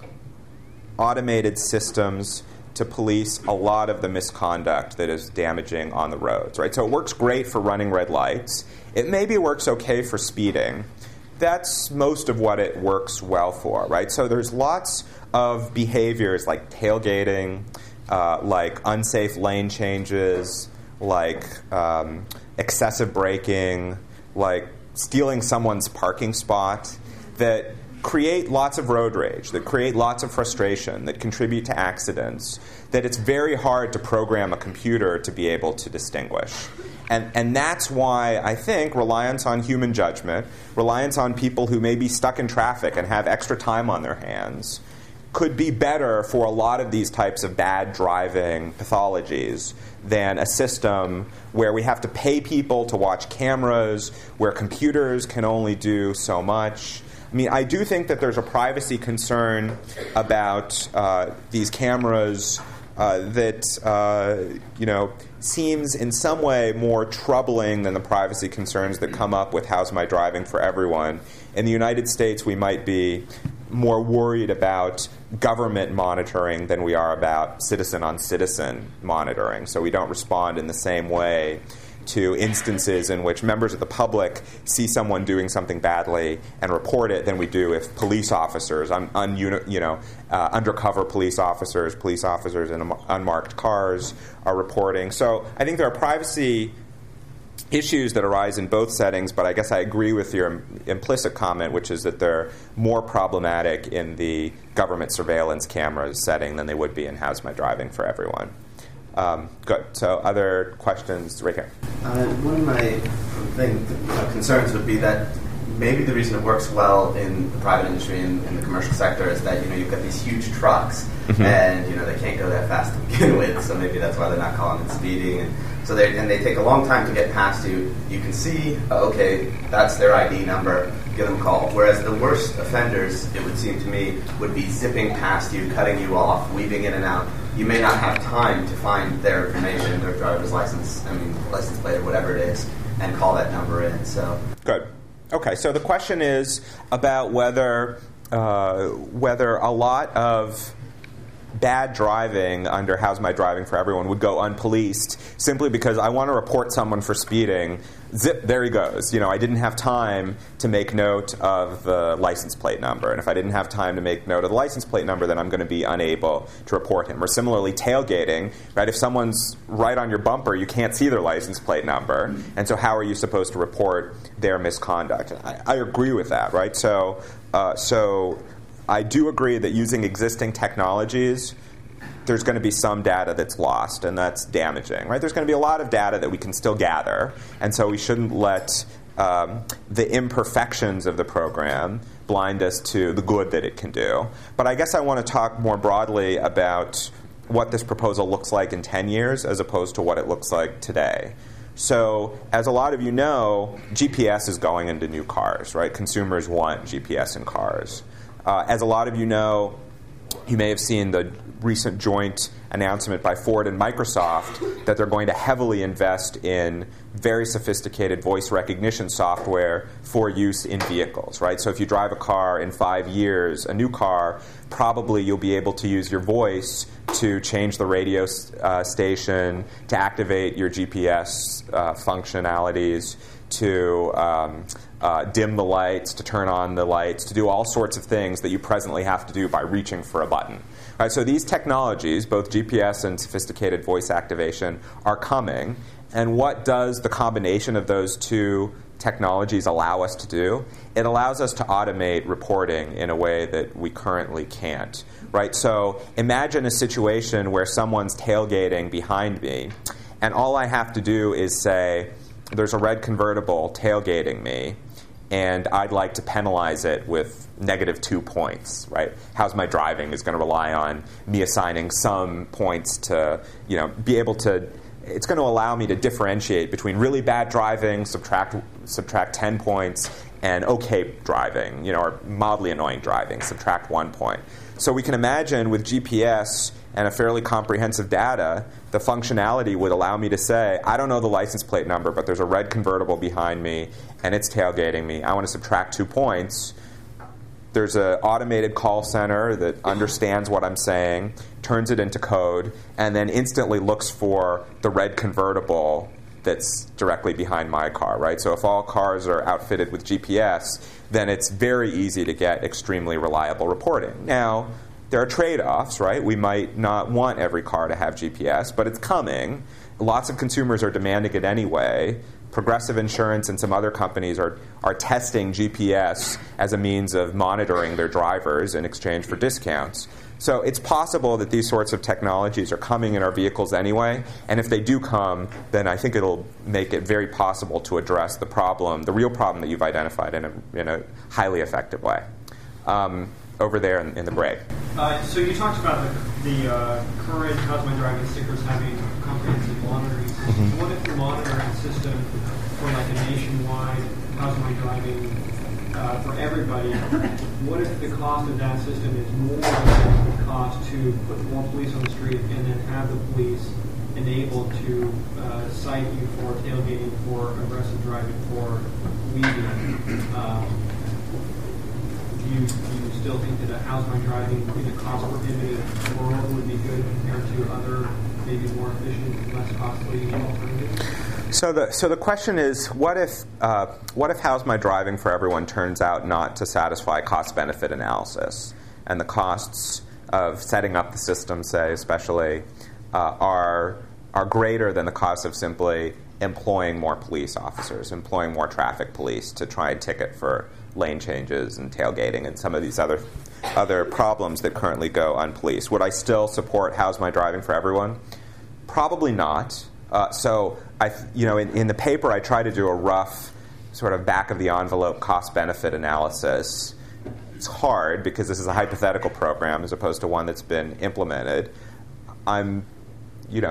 automated systems to police a lot of the misconduct that is damaging on the roads, right? So it works great for running red lights. It maybe works okay for speeding. That's most of what it works well for, right? So there's lots of behaviors like tailgating, uh, like unsafe lane changes, like um, excessive braking, like stealing someone's parking spot, that create lots of road rage, that create lots of frustration, that contribute to accidents, that it's very hard to program a computer to be able to distinguish. And, and that's why I think reliance on human judgment, reliance on people who may be stuck in traffic and have extra time on their hands, could be better for a lot of these types of bad driving pathologies than a system where we have to pay people to watch cameras, where computers can only do so much. I mean, I do think that there's a privacy concern about uh, these cameras uh, that, uh, you know, seems in some way more troubling than the privacy concerns that come up with How's My Driving for Everyone. In the United States, we might be more worried about government monitoring than we are about citizen-on-citizen monitoring. So we don't respond in the same way to instances in which members of the public see someone doing something badly and report it than we do if police officers, un, un, you know, uh, undercover police officers, police officers in unmarked cars are reporting. So I think there are privacy issues that arise in both settings, but I guess I agree with your implicit comment, which is that they're more problematic in the government surveillance cameras setting than they would be in How's My Driving for Everyone. Um, good. So other questions right here? Uh, one of my thing, uh, concerns would be that maybe the reason it works well in the private industry and in the commercial sector is that, you know, you've got these huge trucks mm-hmm. and, you know, they can't go that fast to begin with, so maybe that's why they're not calling it speeding. And So they and they take a long time to get past you. You can see, uh, okay, that's their I D number. Give them a call. Whereas the worst offenders, it would seem to me, would be zipping past you, cutting you off, weaving in and out. You may not have time to find their information, their driver's license, I mean, license plate or whatever it is, and call that number in. So good. Okay, so the question is about whether uh, whether a lot of bad driving under How's My Driving for Everyone would go unpoliced simply because I want to report someone for speeding. Zip, there he goes. You know, I didn't have time to make note of the license plate number. And if I didn't have time to make note of the license plate number, then I'm going to be unable to report him. Or similarly, tailgating, right? If someone's right on your bumper, you can't see their license plate number. And so how are you supposed to report their misconduct? I, I agree with that, right? So, uh, so I do agree that using existing technologies, there's going to be some data that's lost, and that's damaging, right? There's going to be a lot of data that we can still gather, and so we shouldn't let um, the imperfections of the program blind us to the good that it can do. But I guess I want to talk more broadly about what this proposal looks like in ten years as opposed to what it looks like today. So, as a lot of you know, G P S is going into new cars, right? Consumers want G P S in cars. Uh, as a lot of you know, you may have seen the recent joint announcement by Ford and Microsoft that they're going to heavily invest in very sophisticated voice recognition software for use in vehicles, right? So if you drive a car in five years, a new car, probably you'll be able to use your voice to change the radio uh, station, to activate your G P S uh, functionalities, to um, uh, dim the lights, to turn on the lights, to do all sorts of things that you presently have to do by reaching for a button. All right, so these technologies, both G P S and sophisticated voice activation, are coming. And what does the combination of those two technologies allow us to do? It allows us to automate reporting in a way that we currently can't. Right? So imagine a situation where someone's tailgating behind me, and all I have to do is say, there's a red convertible tailgating me, and I'd like to penalize it with negative two points, right? How's My Driving is going to rely on me assigning some points to, you know, be able to, it's going to allow me to differentiate between really bad driving, subtract subtract ten points, and okay driving, you know, or mildly annoying driving, subtract one point. So we can imagine with G P S and a fairly comprehensive data, the functionality would allow me to say, I don't know the license plate number, but there's a red convertible behind me, and it's tailgating me. I want to subtract two points. There's an automated call center that understands what I'm saying, turns it into code, and then instantly looks for the red convertible that's directly behind my car, right? So if all cars are outfitted with G P S, then it's very easy to get extremely reliable reporting. Now, there are trade-offs, right? We might not want every car to have G P S, but it's coming. Lots of consumers are demanding it anyway. Progressive Insurance and some other companies are, are testing G P S as a means of monitoring their drivers in exchange for discounts. So it's possible that these sorts of technologies are coming in our vehicles anyway, and if they do come, then I think it'll make it very possible to address the problem, the real problem that you've identified in a, in a highly effective way. Um, over there in, in the break. Uh, so you talked about the, the uh, current How's My Driving stickers having comprehensive monitoring system. Mm-hmm. What if the monitoring system for like a nationwide How's My Driving uh, for everybody, what if the cost of that system is more than the cost to put more police on the street and then have the police enabled to uh, cite you for tailgating, for aggressive driving, for weaving? Um, Do you, do you still think that a How's My Driving in a cost-prohibitive world would be good compared to other, maybe more efficient, less costly alternatives? So the so the question is, what if uh, what if How's My Driving for Everyone turns out not to satisfy cost-benefit analysis, and the costs of setting up the system, say, especially, uh, are are greater than the cost of simply employing more police officers, employing more traffic police to try and ticket for lane changes and tailgating and some of these other other problems that currently go unpoliced. Would I still support How's My Driving for Everyone? Probably not. Uh, so, I, you know, in, in the paper, I try to do a rough sort of back-of-the-envelope cost-benefit analysis. It's hard because this is a hypothetical program as opposed to one that's been implemented. I'm, you know,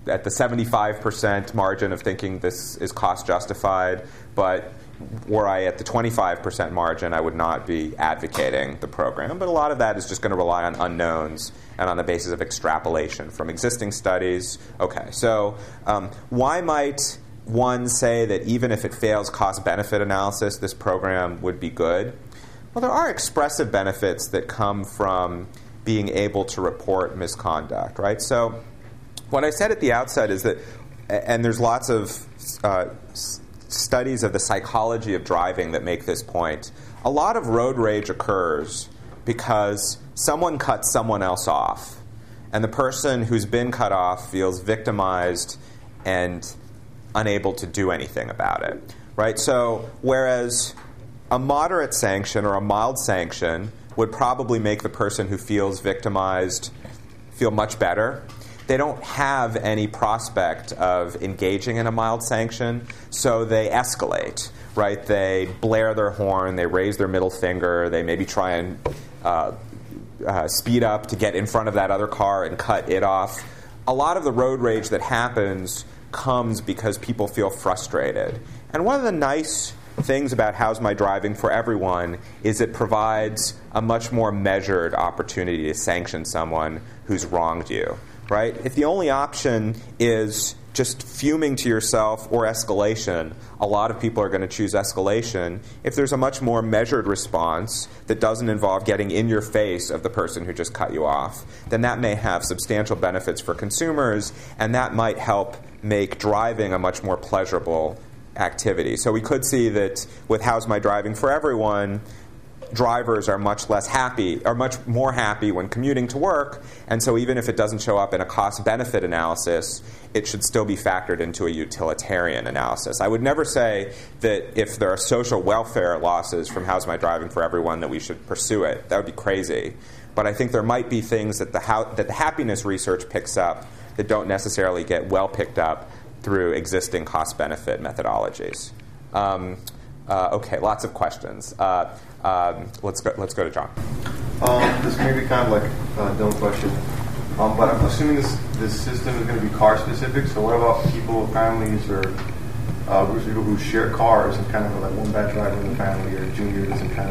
at the seventy-five percent margin of thinking this is cost justified, but were I at the twenty-five percent margin, I would not be advocating the program. But a lot of that is just going to rely on unknowns and on the basis of extrapolation from existing studies. Okay, so um, why might one say that even if it fails cost-benefit analysis, this program would be good? Well, there are expressive benefits that come from being able to report misconduct, right? So what I said at the outset is that, and there's lots of uh, studies of the psychology of driving that make this point, a lot of road rage occurs because someone cuts someone else off, and the person who's been cut off feels victimized and unable to do anything about it, right? So whereas a moderate sanction or a mild sanction would probably make the person who feels victimized feel much better, they don't have any prospect of engaging in a mild sanction, so they escalate, right? They blare their horn, they raise their middle finger, they maybe try and uh, uh, speed up to get in front of that other car and cut it off. A lot of the road rage that happens comes because people feel frustrated. And one of the nice things about How's My Driving for Everyone is it provides a much more measured opportunity to sanction someone who's wronged you, right? If the only option is just fuming to yourself or escalation, a lot of people are going to choose escalation. If there's a much more measured response that doesn't involve getting in your face of the person who just cut you off, then that may have substantial benefits for consumers, and that might help make driving a much more pleasurable activity. So we could see that with How's My Driving for Everyone, drivers are much less happy, are much more happy when commuting to work, and so even if it doesn't show up in a cost-benefit analysis, it should still be factored into a utilitarian analysis. I would never say that if there are social welfare losses from How's My Driving for Everyone that we should pursue it. That would be crazy. But I think there might be things that the, how, that the happiness research picks up that don't necessarily get well picked up through existing cost-benefit methodologies. Um, uh, okay, lots of questions. Uh, um, let's go. Let's go to John. Um, this may be kind of like a dumb question, um, but I'm assuming this this system is going to be car-specific. So what about people, families, or uh, groups of people who share cars and kind of like one bad driver in the family or junior doesn't kind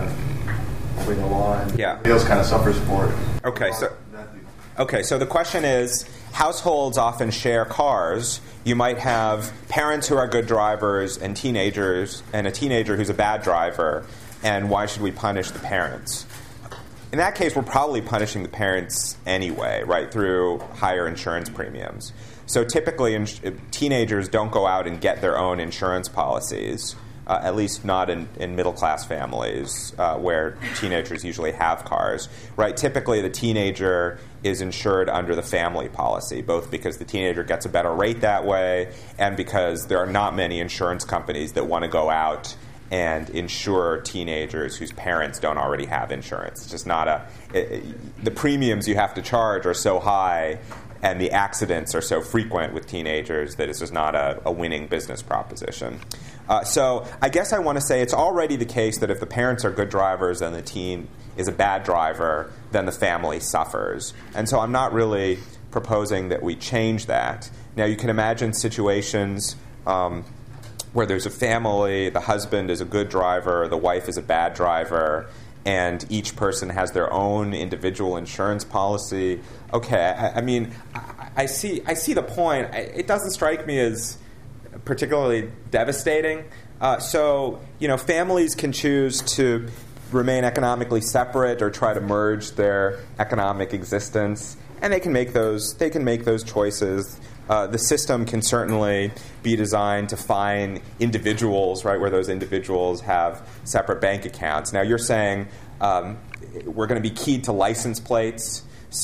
of wait in the line? Yeah. Everybody else kind of suffers for it. Okay, so. Okay, so the question is, households often share cars. You might have parents who are good drivers and teenagers, and a teenager who's a bad driver, and why should we punish the parents? In that case, we're probably punishing the parents anyway, right, through higher insurance premiums. So typically, in, teenagers don't go out and get their own insurance policies. Uh, at least not in, in middle-class families uh, where teenagers usually have cars, right? Typically, the teenager is insured under the family policy, both because the teenager gets a better rate that way and because there are not many insurance companies that want to go out and insure teenagers whose parents don't already have insurance. It's just not a... It, it, the premiums you have to charge are so high and the accidents are so frequent with teenagers that it's just not a, a winning business proposition. Uh, so I guess I want to say it's already the case that if the parents are good drivers and the teen is a bad driver, then the family suffers. And so I'm not really proposing that we change that. Now, you can imagine situations um, where there's a family, the husband is a good driver, the wife is a bad driver, and each person has their own individual insurance policy. Okay, I, I mean, I, I see I see the point. I, it doesn't strike me as particularly devastating. Uh, so, you know, families can choose to remain economically separate or try to merge their economic existence, and they can make those. They can make those choices. Uh, the system can certainly be designed to find individuals, right, where those individuals have separate bank accounts. Now, you're saying um, we're going to be keyed to license plates.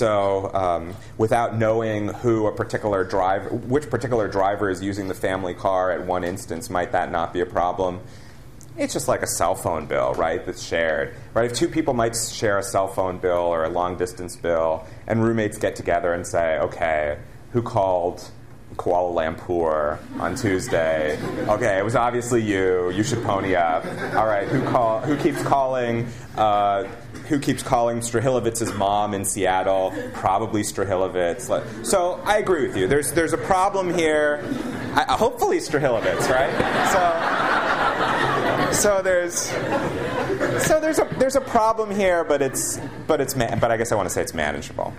So um, without knowing who a particular driver, which particular driver is using the family car at one instance, might that not be a problem? It's just like a cell phone bill, right, that's shared. Right? If two people might share a cell phone bill or a long-distance bill, and roommates get together and say, okay, who called Kuala Lumpur on Tuesday? Okay, it was obviously you. You should pony up. All right, who call? Who keeps calling? Uh, who keeps calling Strahilowicz's mom in Seattle? Probably Strahilowicz. So I agree with you. There's there's a problem here. I, hopefully Strahilowicz, right? So so there's so there's a there's a problem here, but it's but it's ma- but I guess I want to say it's manageable.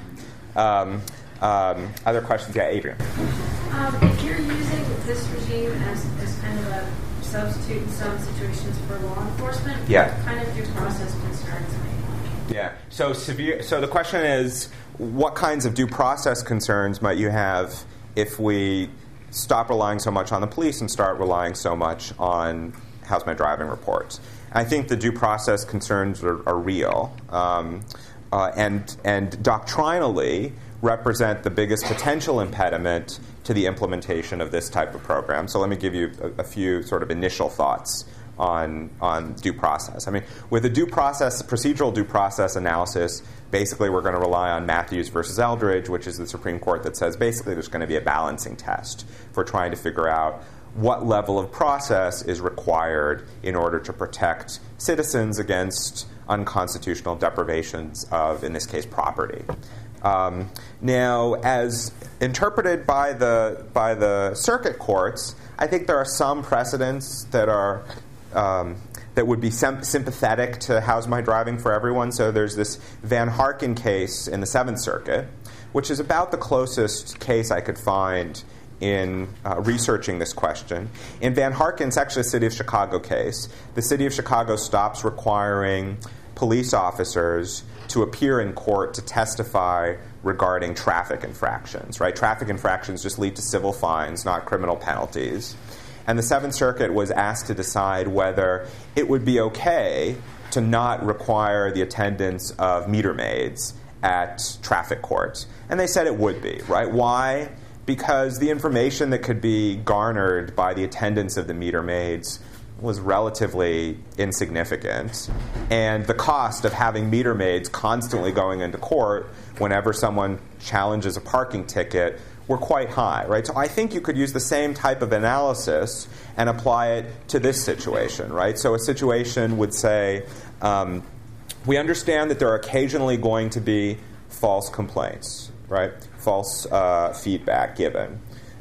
Um, um, other questions? Yeah, Adrian. Um, if you're using this regime as, as kind of a substitute in some situations for law enforcement, yeah. what kind of due process concerns may you Yeah. So severe. So the question is, what kinds of due process concerns might you have if we stop relying so much on the police and start relying so much on how's my driving reports? I think the due process concerns are, are real, um, uh, and and doctrinally represent the biggest potential impediment to the implementation of this type of program. So let me give you a, a few sort of initial thoughts on on due process. I mean, with a due process, procedural due process analysis, basically we're going to rely on Matthews versus Eldridge, which is the Supreme Court that says basically there's going to be a balancing test for trying to figure out what level of process is required in order to protect citizens against unconstitutional deprivations of, in this case, property. Um, now, as interpreted by the by the circuit courts, I think there are some precedents that are um, that would be sim- sympathetic to how's my driving for everyone. So there's this Van Harken case in the Seventh Circuit, which is about the closest case I could find in uh, researching this question. In Van Harken, it's actually a City of Chicago case. The City of Chicago stops requiring police officers to appear in court to testify regarding traffic infractions, right? Traffic infractions just lead to civil fines, not criminal penalties. And the Seventh Circuit was asked to decide whether it would be okay to not require the attendance of meter maids at traffic courts. And they said it would be, right? Why? Because the information that could be garnered by the attendance of the meter maids was relatively insignificant, and the cost of having meter maids constantly going into court whenever someone challenges a parking ticket were quite high, right? So I think you could use the same type of analysis and apply it to this situation, right? So a situation would say, um, we understand that there are occasionally going to be false complaints, right? False uh, feedback given.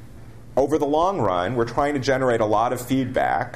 Over the long run, we're trying to generate a lot of feedback,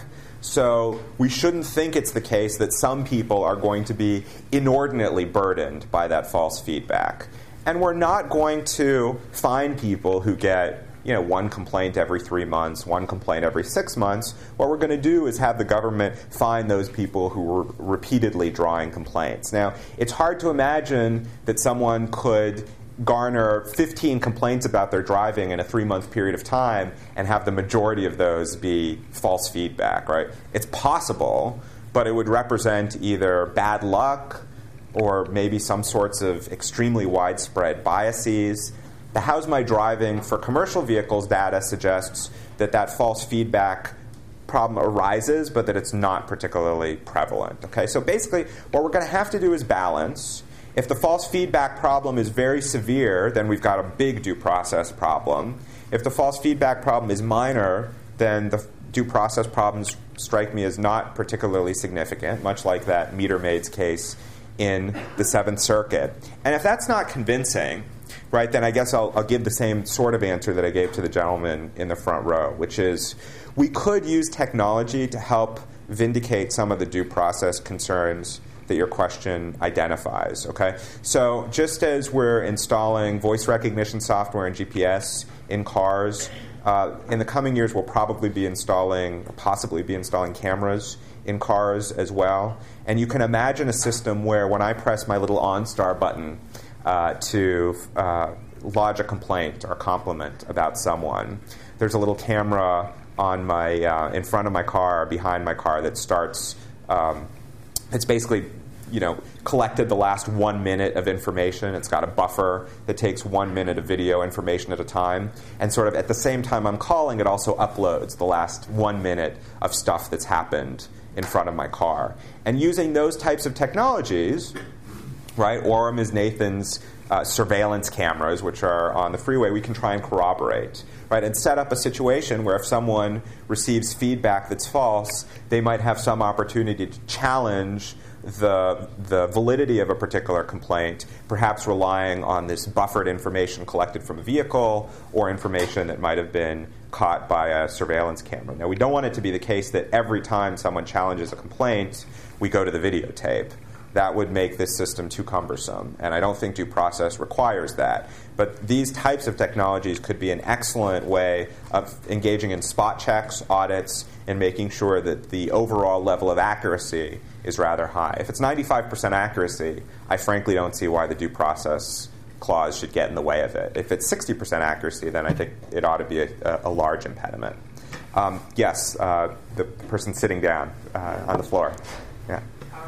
so we shouldn't think it's the case that some people are going to be inordinately burdened by that false feedback. And we're not going to find people who get, you know, one complaint every three months, one complaint every six months. What we're going to do is have the government find those people who were repeatedly drawing complaints. Now, it's hard to imagine that someone could garner fifteen complaints about their driving in a three-month period of time and have the majority of those be false feedback, right? It's possible, but it would represent either bad luck or maybe some sorts of extremely widespread biases. The How's My Driving for commercial vehicles data suggests that that false feedback problem arises, but that it's not particularly prevalent. Okay, so basically what we're going to have to do is balance. If the false feedback problem is very severe, then we've got a big due process problem. If the false feedback problem is minor, then the due process problems strike me as not particularly significant, much like that meter maid's case in the Seventh Circuit. And if that's not convincing, right, then I guess I'll, I'll give the same sort of answer that I gave to the gentleman in the front row, which is we could use technology to help vindicate some of the due process concerns that your question identifies, okay? So just as we're installing voice recognition software and G P S in cars, uh, in the coming years we'll probably be installing, possibly be installing cameras in cars as well. And you can imagine a system where when I press my little OnStar button uh, to uh, lodge a complaint or compliment about someone, there's a little camera on my uh, in front of my car, behind my car, that starts um, it's basically, you know, collected the last one minute of information. It's got a buffer that takes one minute of video information at a time. And sort of at the same time I'm calling, it also uploads the last one minute of stuff that's happened in front of my car. And using those types of technologies, right? Or Miz Nathan's uh, surveillance cameras, which are on the freeway, we can try and corroborate, right? And set up a situation where if someone receives feedback that's false, they might have some opportunity to challenge the the validity of a particular complaint, perhaps relying on this buffered information collected from a vehicle or information that might have been caught by a surveillance camera. Now, we don't want it to be the case that every time someone challenges a complaint, we go to the videotape. That would make this system too cumbersome, and I don't think due process requires that. But these types of technologies could be an excellent way of engaging in spot checks, audits, and making sure that the overall level of accuracy is rather high. If it's ninety-five percent accuracy, I frankly don't see why the due process clause should get in the way of it. If it's sixty percent accuracy, then I think it ought to be a, a large impediment. Um, yes, uh, the person sitting down uh, on the floor. Yeah.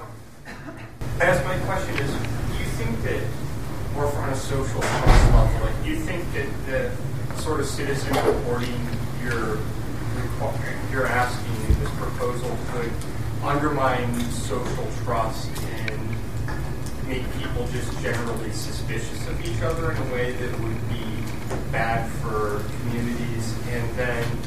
I guess my question is, do you think that, or on a social trust level, like, do you think that the sort of citizen reporting you're, you're asking in this proposal could undermine social trust and make people just generally suspicious of each other in a way that would be bad for communities? And then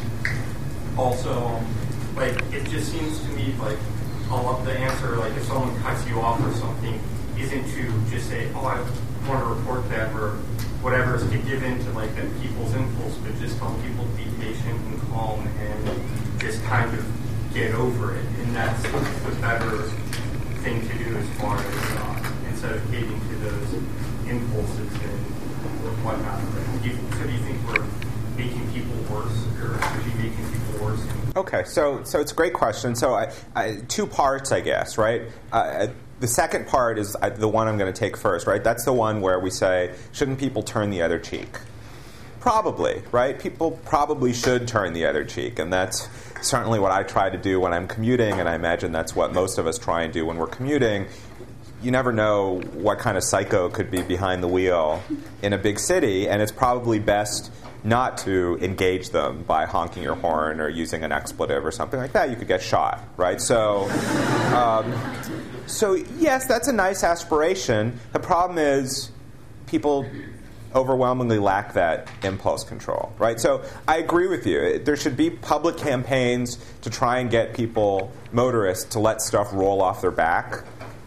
also, like, it just seems to me like all of the answer, like if someone cuts you off or something, isn't to just say, oh, I want to report that or whatever, is to give in to like that people's impulse, but just tell people to be patient and calm and just kind of get over it. And that's the better thing to do as far as uh, instead of caving to those impulses and whatnot. Do you, so do you think we're making people worse, or should we be making people worse? Okay, so so it's a great question. So I, I, two parts, I guess, right? Uh, the second part is I, the one I'm going to take first, right? That's the one where we say, shouldn't people turn the other cheek? Probably, right? People probably should turn the other cheek, and that's certainly what I try to do when I'm commuting, and I imagine that's what most of us try and do when we're commuting. You never know what kind of psycho could be behind the wheel in a big city, and it's probably best not to engage them by honking your horn or using an expletive or something like that. You could get shot, right? So, um, so yes, that's a nice aspiration. The problem is people overwhelmingly lack that impulse control, right? So I agree with you. There should be public campaigns to try and get people, motorists, to let stuff roll off their back.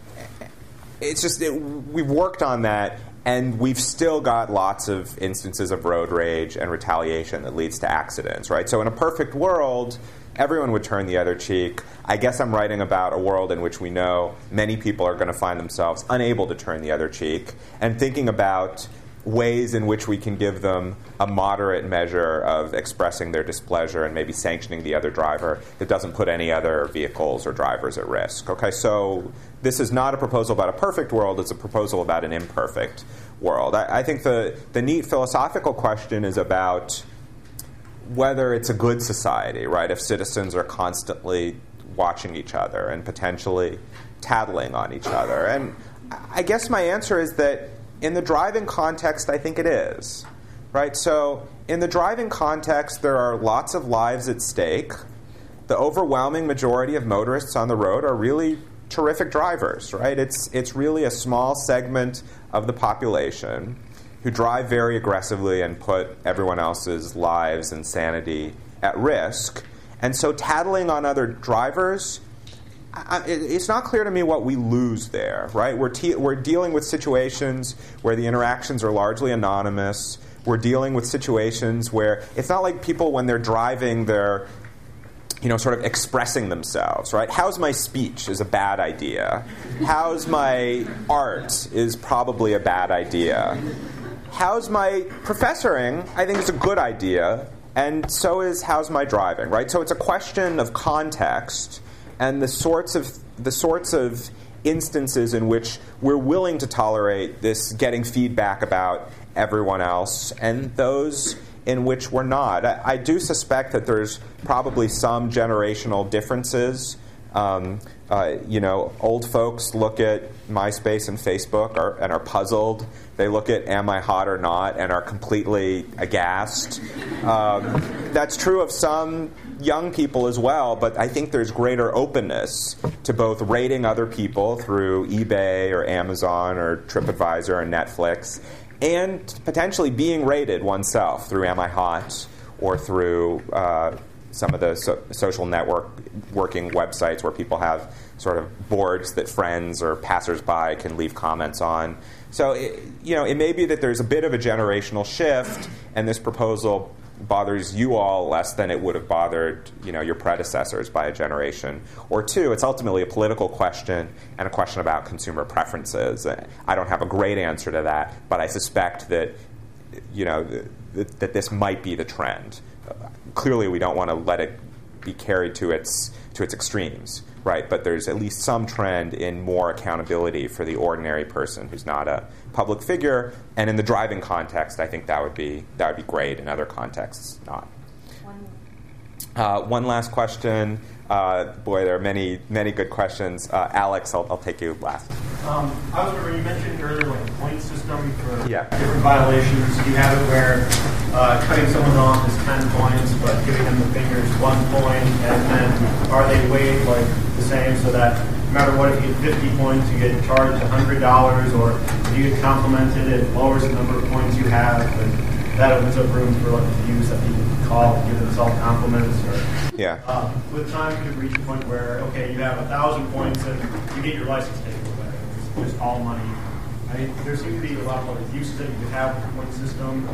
It's just, it, we've worked on that, and we've still got lots of instances of road rage and retaliation that leads to accidents, right? So in a perfect world, everyone would turn the other cheek. I guess I'm writing about a world in which we know many people are going to find themselves unable to turn the other cheek, and thinking about ways in which we can give them a moderate measure of expressing their displeasure and maybe sanctioning the other driver that doesn't put any other vehicles or drivers at risk. Okay, so this is not a proposal about a perfect world, it's a proposal about an imperfect world. I, I think the, the neat philosophical question is about whether it's a good society, right, if citizens are constantly watching each other and potentially tattling on each other. And I guess my answer is that in the driving context, I think it is, right? So in the driving context, there are lots of lives at stake. The overwhelming majority of motorists on the road are really terrific drivers, right? It's it's really a small segment of the population who drive very aggressively and put everyone else's lives and sanity at risk. And so tattling on other drivers, I, it's not clear to me what we lose there, right? We're, te- we're dealing with situations where the interactions are largely anonymous. We're dealing with situations where it's not like people, when they're driving, they're, you know, sort of expressing themselves, right? How's my speech is a bad idea. How's my art is probably a bad idea. How's my professoring, I think, is a good idea, and so is how's my driving, right? So it's a question of context and the sorts of the sorts of instances in which we're willing to tolerate this getting feedback about everyone else, and those in which we're not. I, I do suspect that there's probably some generational differences. Um, uh, you know, old folks look at MySpace and Facebook are, and are puzzled. They look at Am I Hot or Not and are completely aghast. Um, that's true of some young people as well, but I think there's greater openness to both rating other people through eBay or Amazon or TripAdvisor or Netflix, and potentially being rated oneself through Am I Hot or through uh, some of the so- social network working websites where people have sort of boards that friends or passersby can leave comments on. So, it, you know, it may be that there's a bit of a generational shift, and this proposal bothers you all less than it would have bothered, you know, your predecessors by a generation or two. It's ultimately a political question and a question about consumer preferences. I don't have a great answer to that, but I suspect that, you know, th- that this might be the trend. Uh, clearly, we don't want to let it be carried to its to its extremes, right? But there's at least some trend in more accountability for the ordinary person who's not a public figure. And in the driving context, I think that would be that would be great. In other contexts, not. One, uh, one last question. Uh, boy, there are many many good questions. Uh, Alex, I'll, I'll take you last. Um, I was wondering, you mentioned earlier like a point system for yeah. different violations. You have it where uh, cutting someone off is ten points, but giving them the finger is one point, and then are they weighed like the same so that no matter what, if you get fifty points, you get charged one hundred dollars, or if you get complimented, it lowers the number of points you have, and that opens up room for like abuse that people can call and give themselves compliments. Or, yeah. Uh, with time, you could reach a point where, okay, you have one thousand points and you get your license taken away. It's just all money. I mean, there seem to be a lot of other uses that you could have with the point system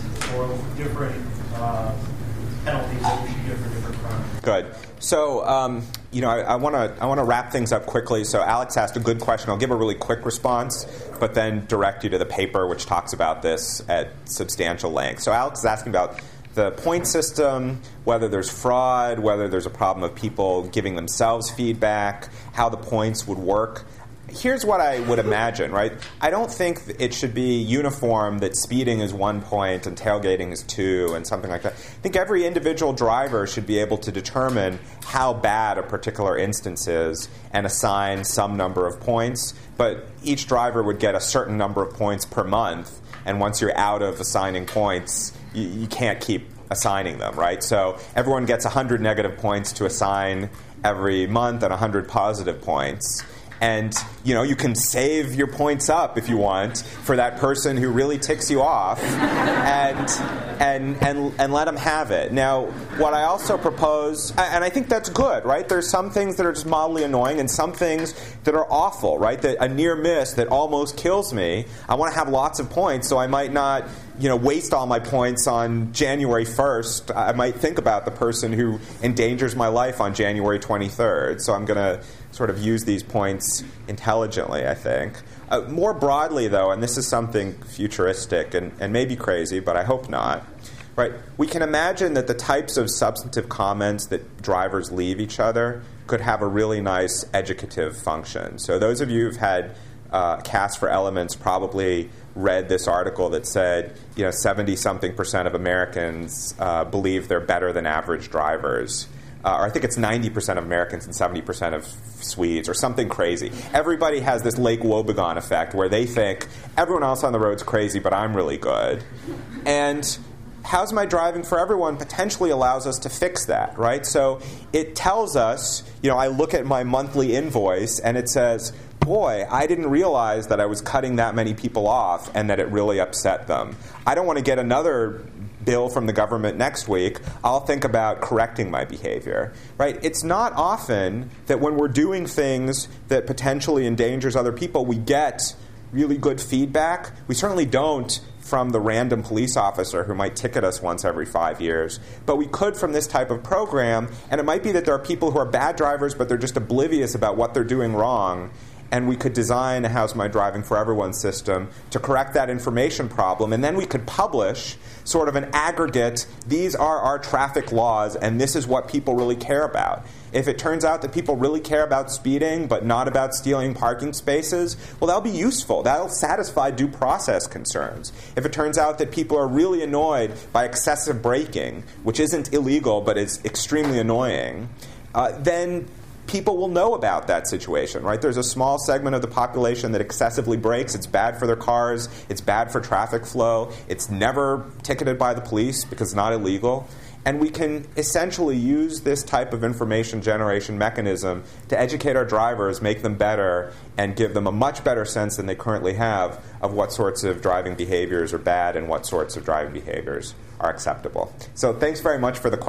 or different uh, penalties that we should give for different crimes. Good. So, um, you know, I want to I want to wrap things up quickly. So, Alex asked a good question. I'll give a really quick response, but then direct you to the paper, which talks about this at substantial length. So, Alex is asking about the point system, whether there's fraud, whether there's a problem of people giving themselves feedback, how the points would work. Here's what I would imagine, right? I don't think it should be uniform that speeding is one point and tailgating is two and something like that. I think every individual driver should be able to determine how bad a particular instance is and assign some number of points, but each driver would get a certain number of points per month, and once you're out of assigning points, you, you can't keep assigning them, right? So everyone gets one hundred negative points to assign every month and one hundred positive points. And, you know, you can save your points up if you want for that person who really ticks you off and and and and let them have it. Now, what I also propose, and I think that's good, right? There's some things that are just mildly annoying and some things that are awful, right? That a near miss that almost kills me. I want to have lots of points, so I might not, you know, waste all my points on January first. I might think about the person who endangers my life on January twenty-third. So I'm going to sort of use these points intelligently, I think. Uh, more broadly, though, and this is something futuristic and, and maybe crazy, but I hope not, right? We can imagine that the types of substantive comments that drivers leave each other could have a really nice educative function. So those of you who've had uh, Cast for Elements probably read this article that said, you know, seventy-something percent of Americans uh, believe they're better than average drivers. Uh, or I think it's ninety percent of Americans and seventy percent of Swedes, or something crazy. Everybody has this Lake Wobegon effect where they think everyone else on the road's crazy, but I'm really good. And How's My Driving for Everyone potentially allows us to fix that, right? So it tells us, you know, I look at my monthly invoice and it says, boy, I didn't realize that I was cutting that many people off and that it really upset them. I don't want to get another bill from the government next week. I'll think about correcting my behavior, right? It's not often that when we're doing things that potentially endangers other people, we get really good feedback. We certainly don't from the random police officer who might ticket us once every five years. But we could from this type of program, and it might be that there are people who are bad drivers, but they're just oblivious about what they're doing wrong. And we could design a How's My Driving for Everyone system to correct that information problem. And then we could publish sort of an aggregate, these are our traffic laws, and this is what people really care about. If it turns out that people really care about speeding but not about stealing parking spaces, well, that'll be useful. That'll satisfy due process concerns. If it turns out that people are really annoyed by excessive braking, which isn't illegal but is extremely annoying, uh, then people will know about that situation, right? There's a small segment of the population that excessively brakes. It's bad for their cars. It's bad for traffic flow. It's never ticketed by the police because it's not illegal. And we can essentially use this type of information generation mechanism to educate our drivers, make them better, and give them a much better sense than they currently have of what sorts of driving behaviors are bad and what sorts of driving behaviors are acceptable. So thanks very much for the question.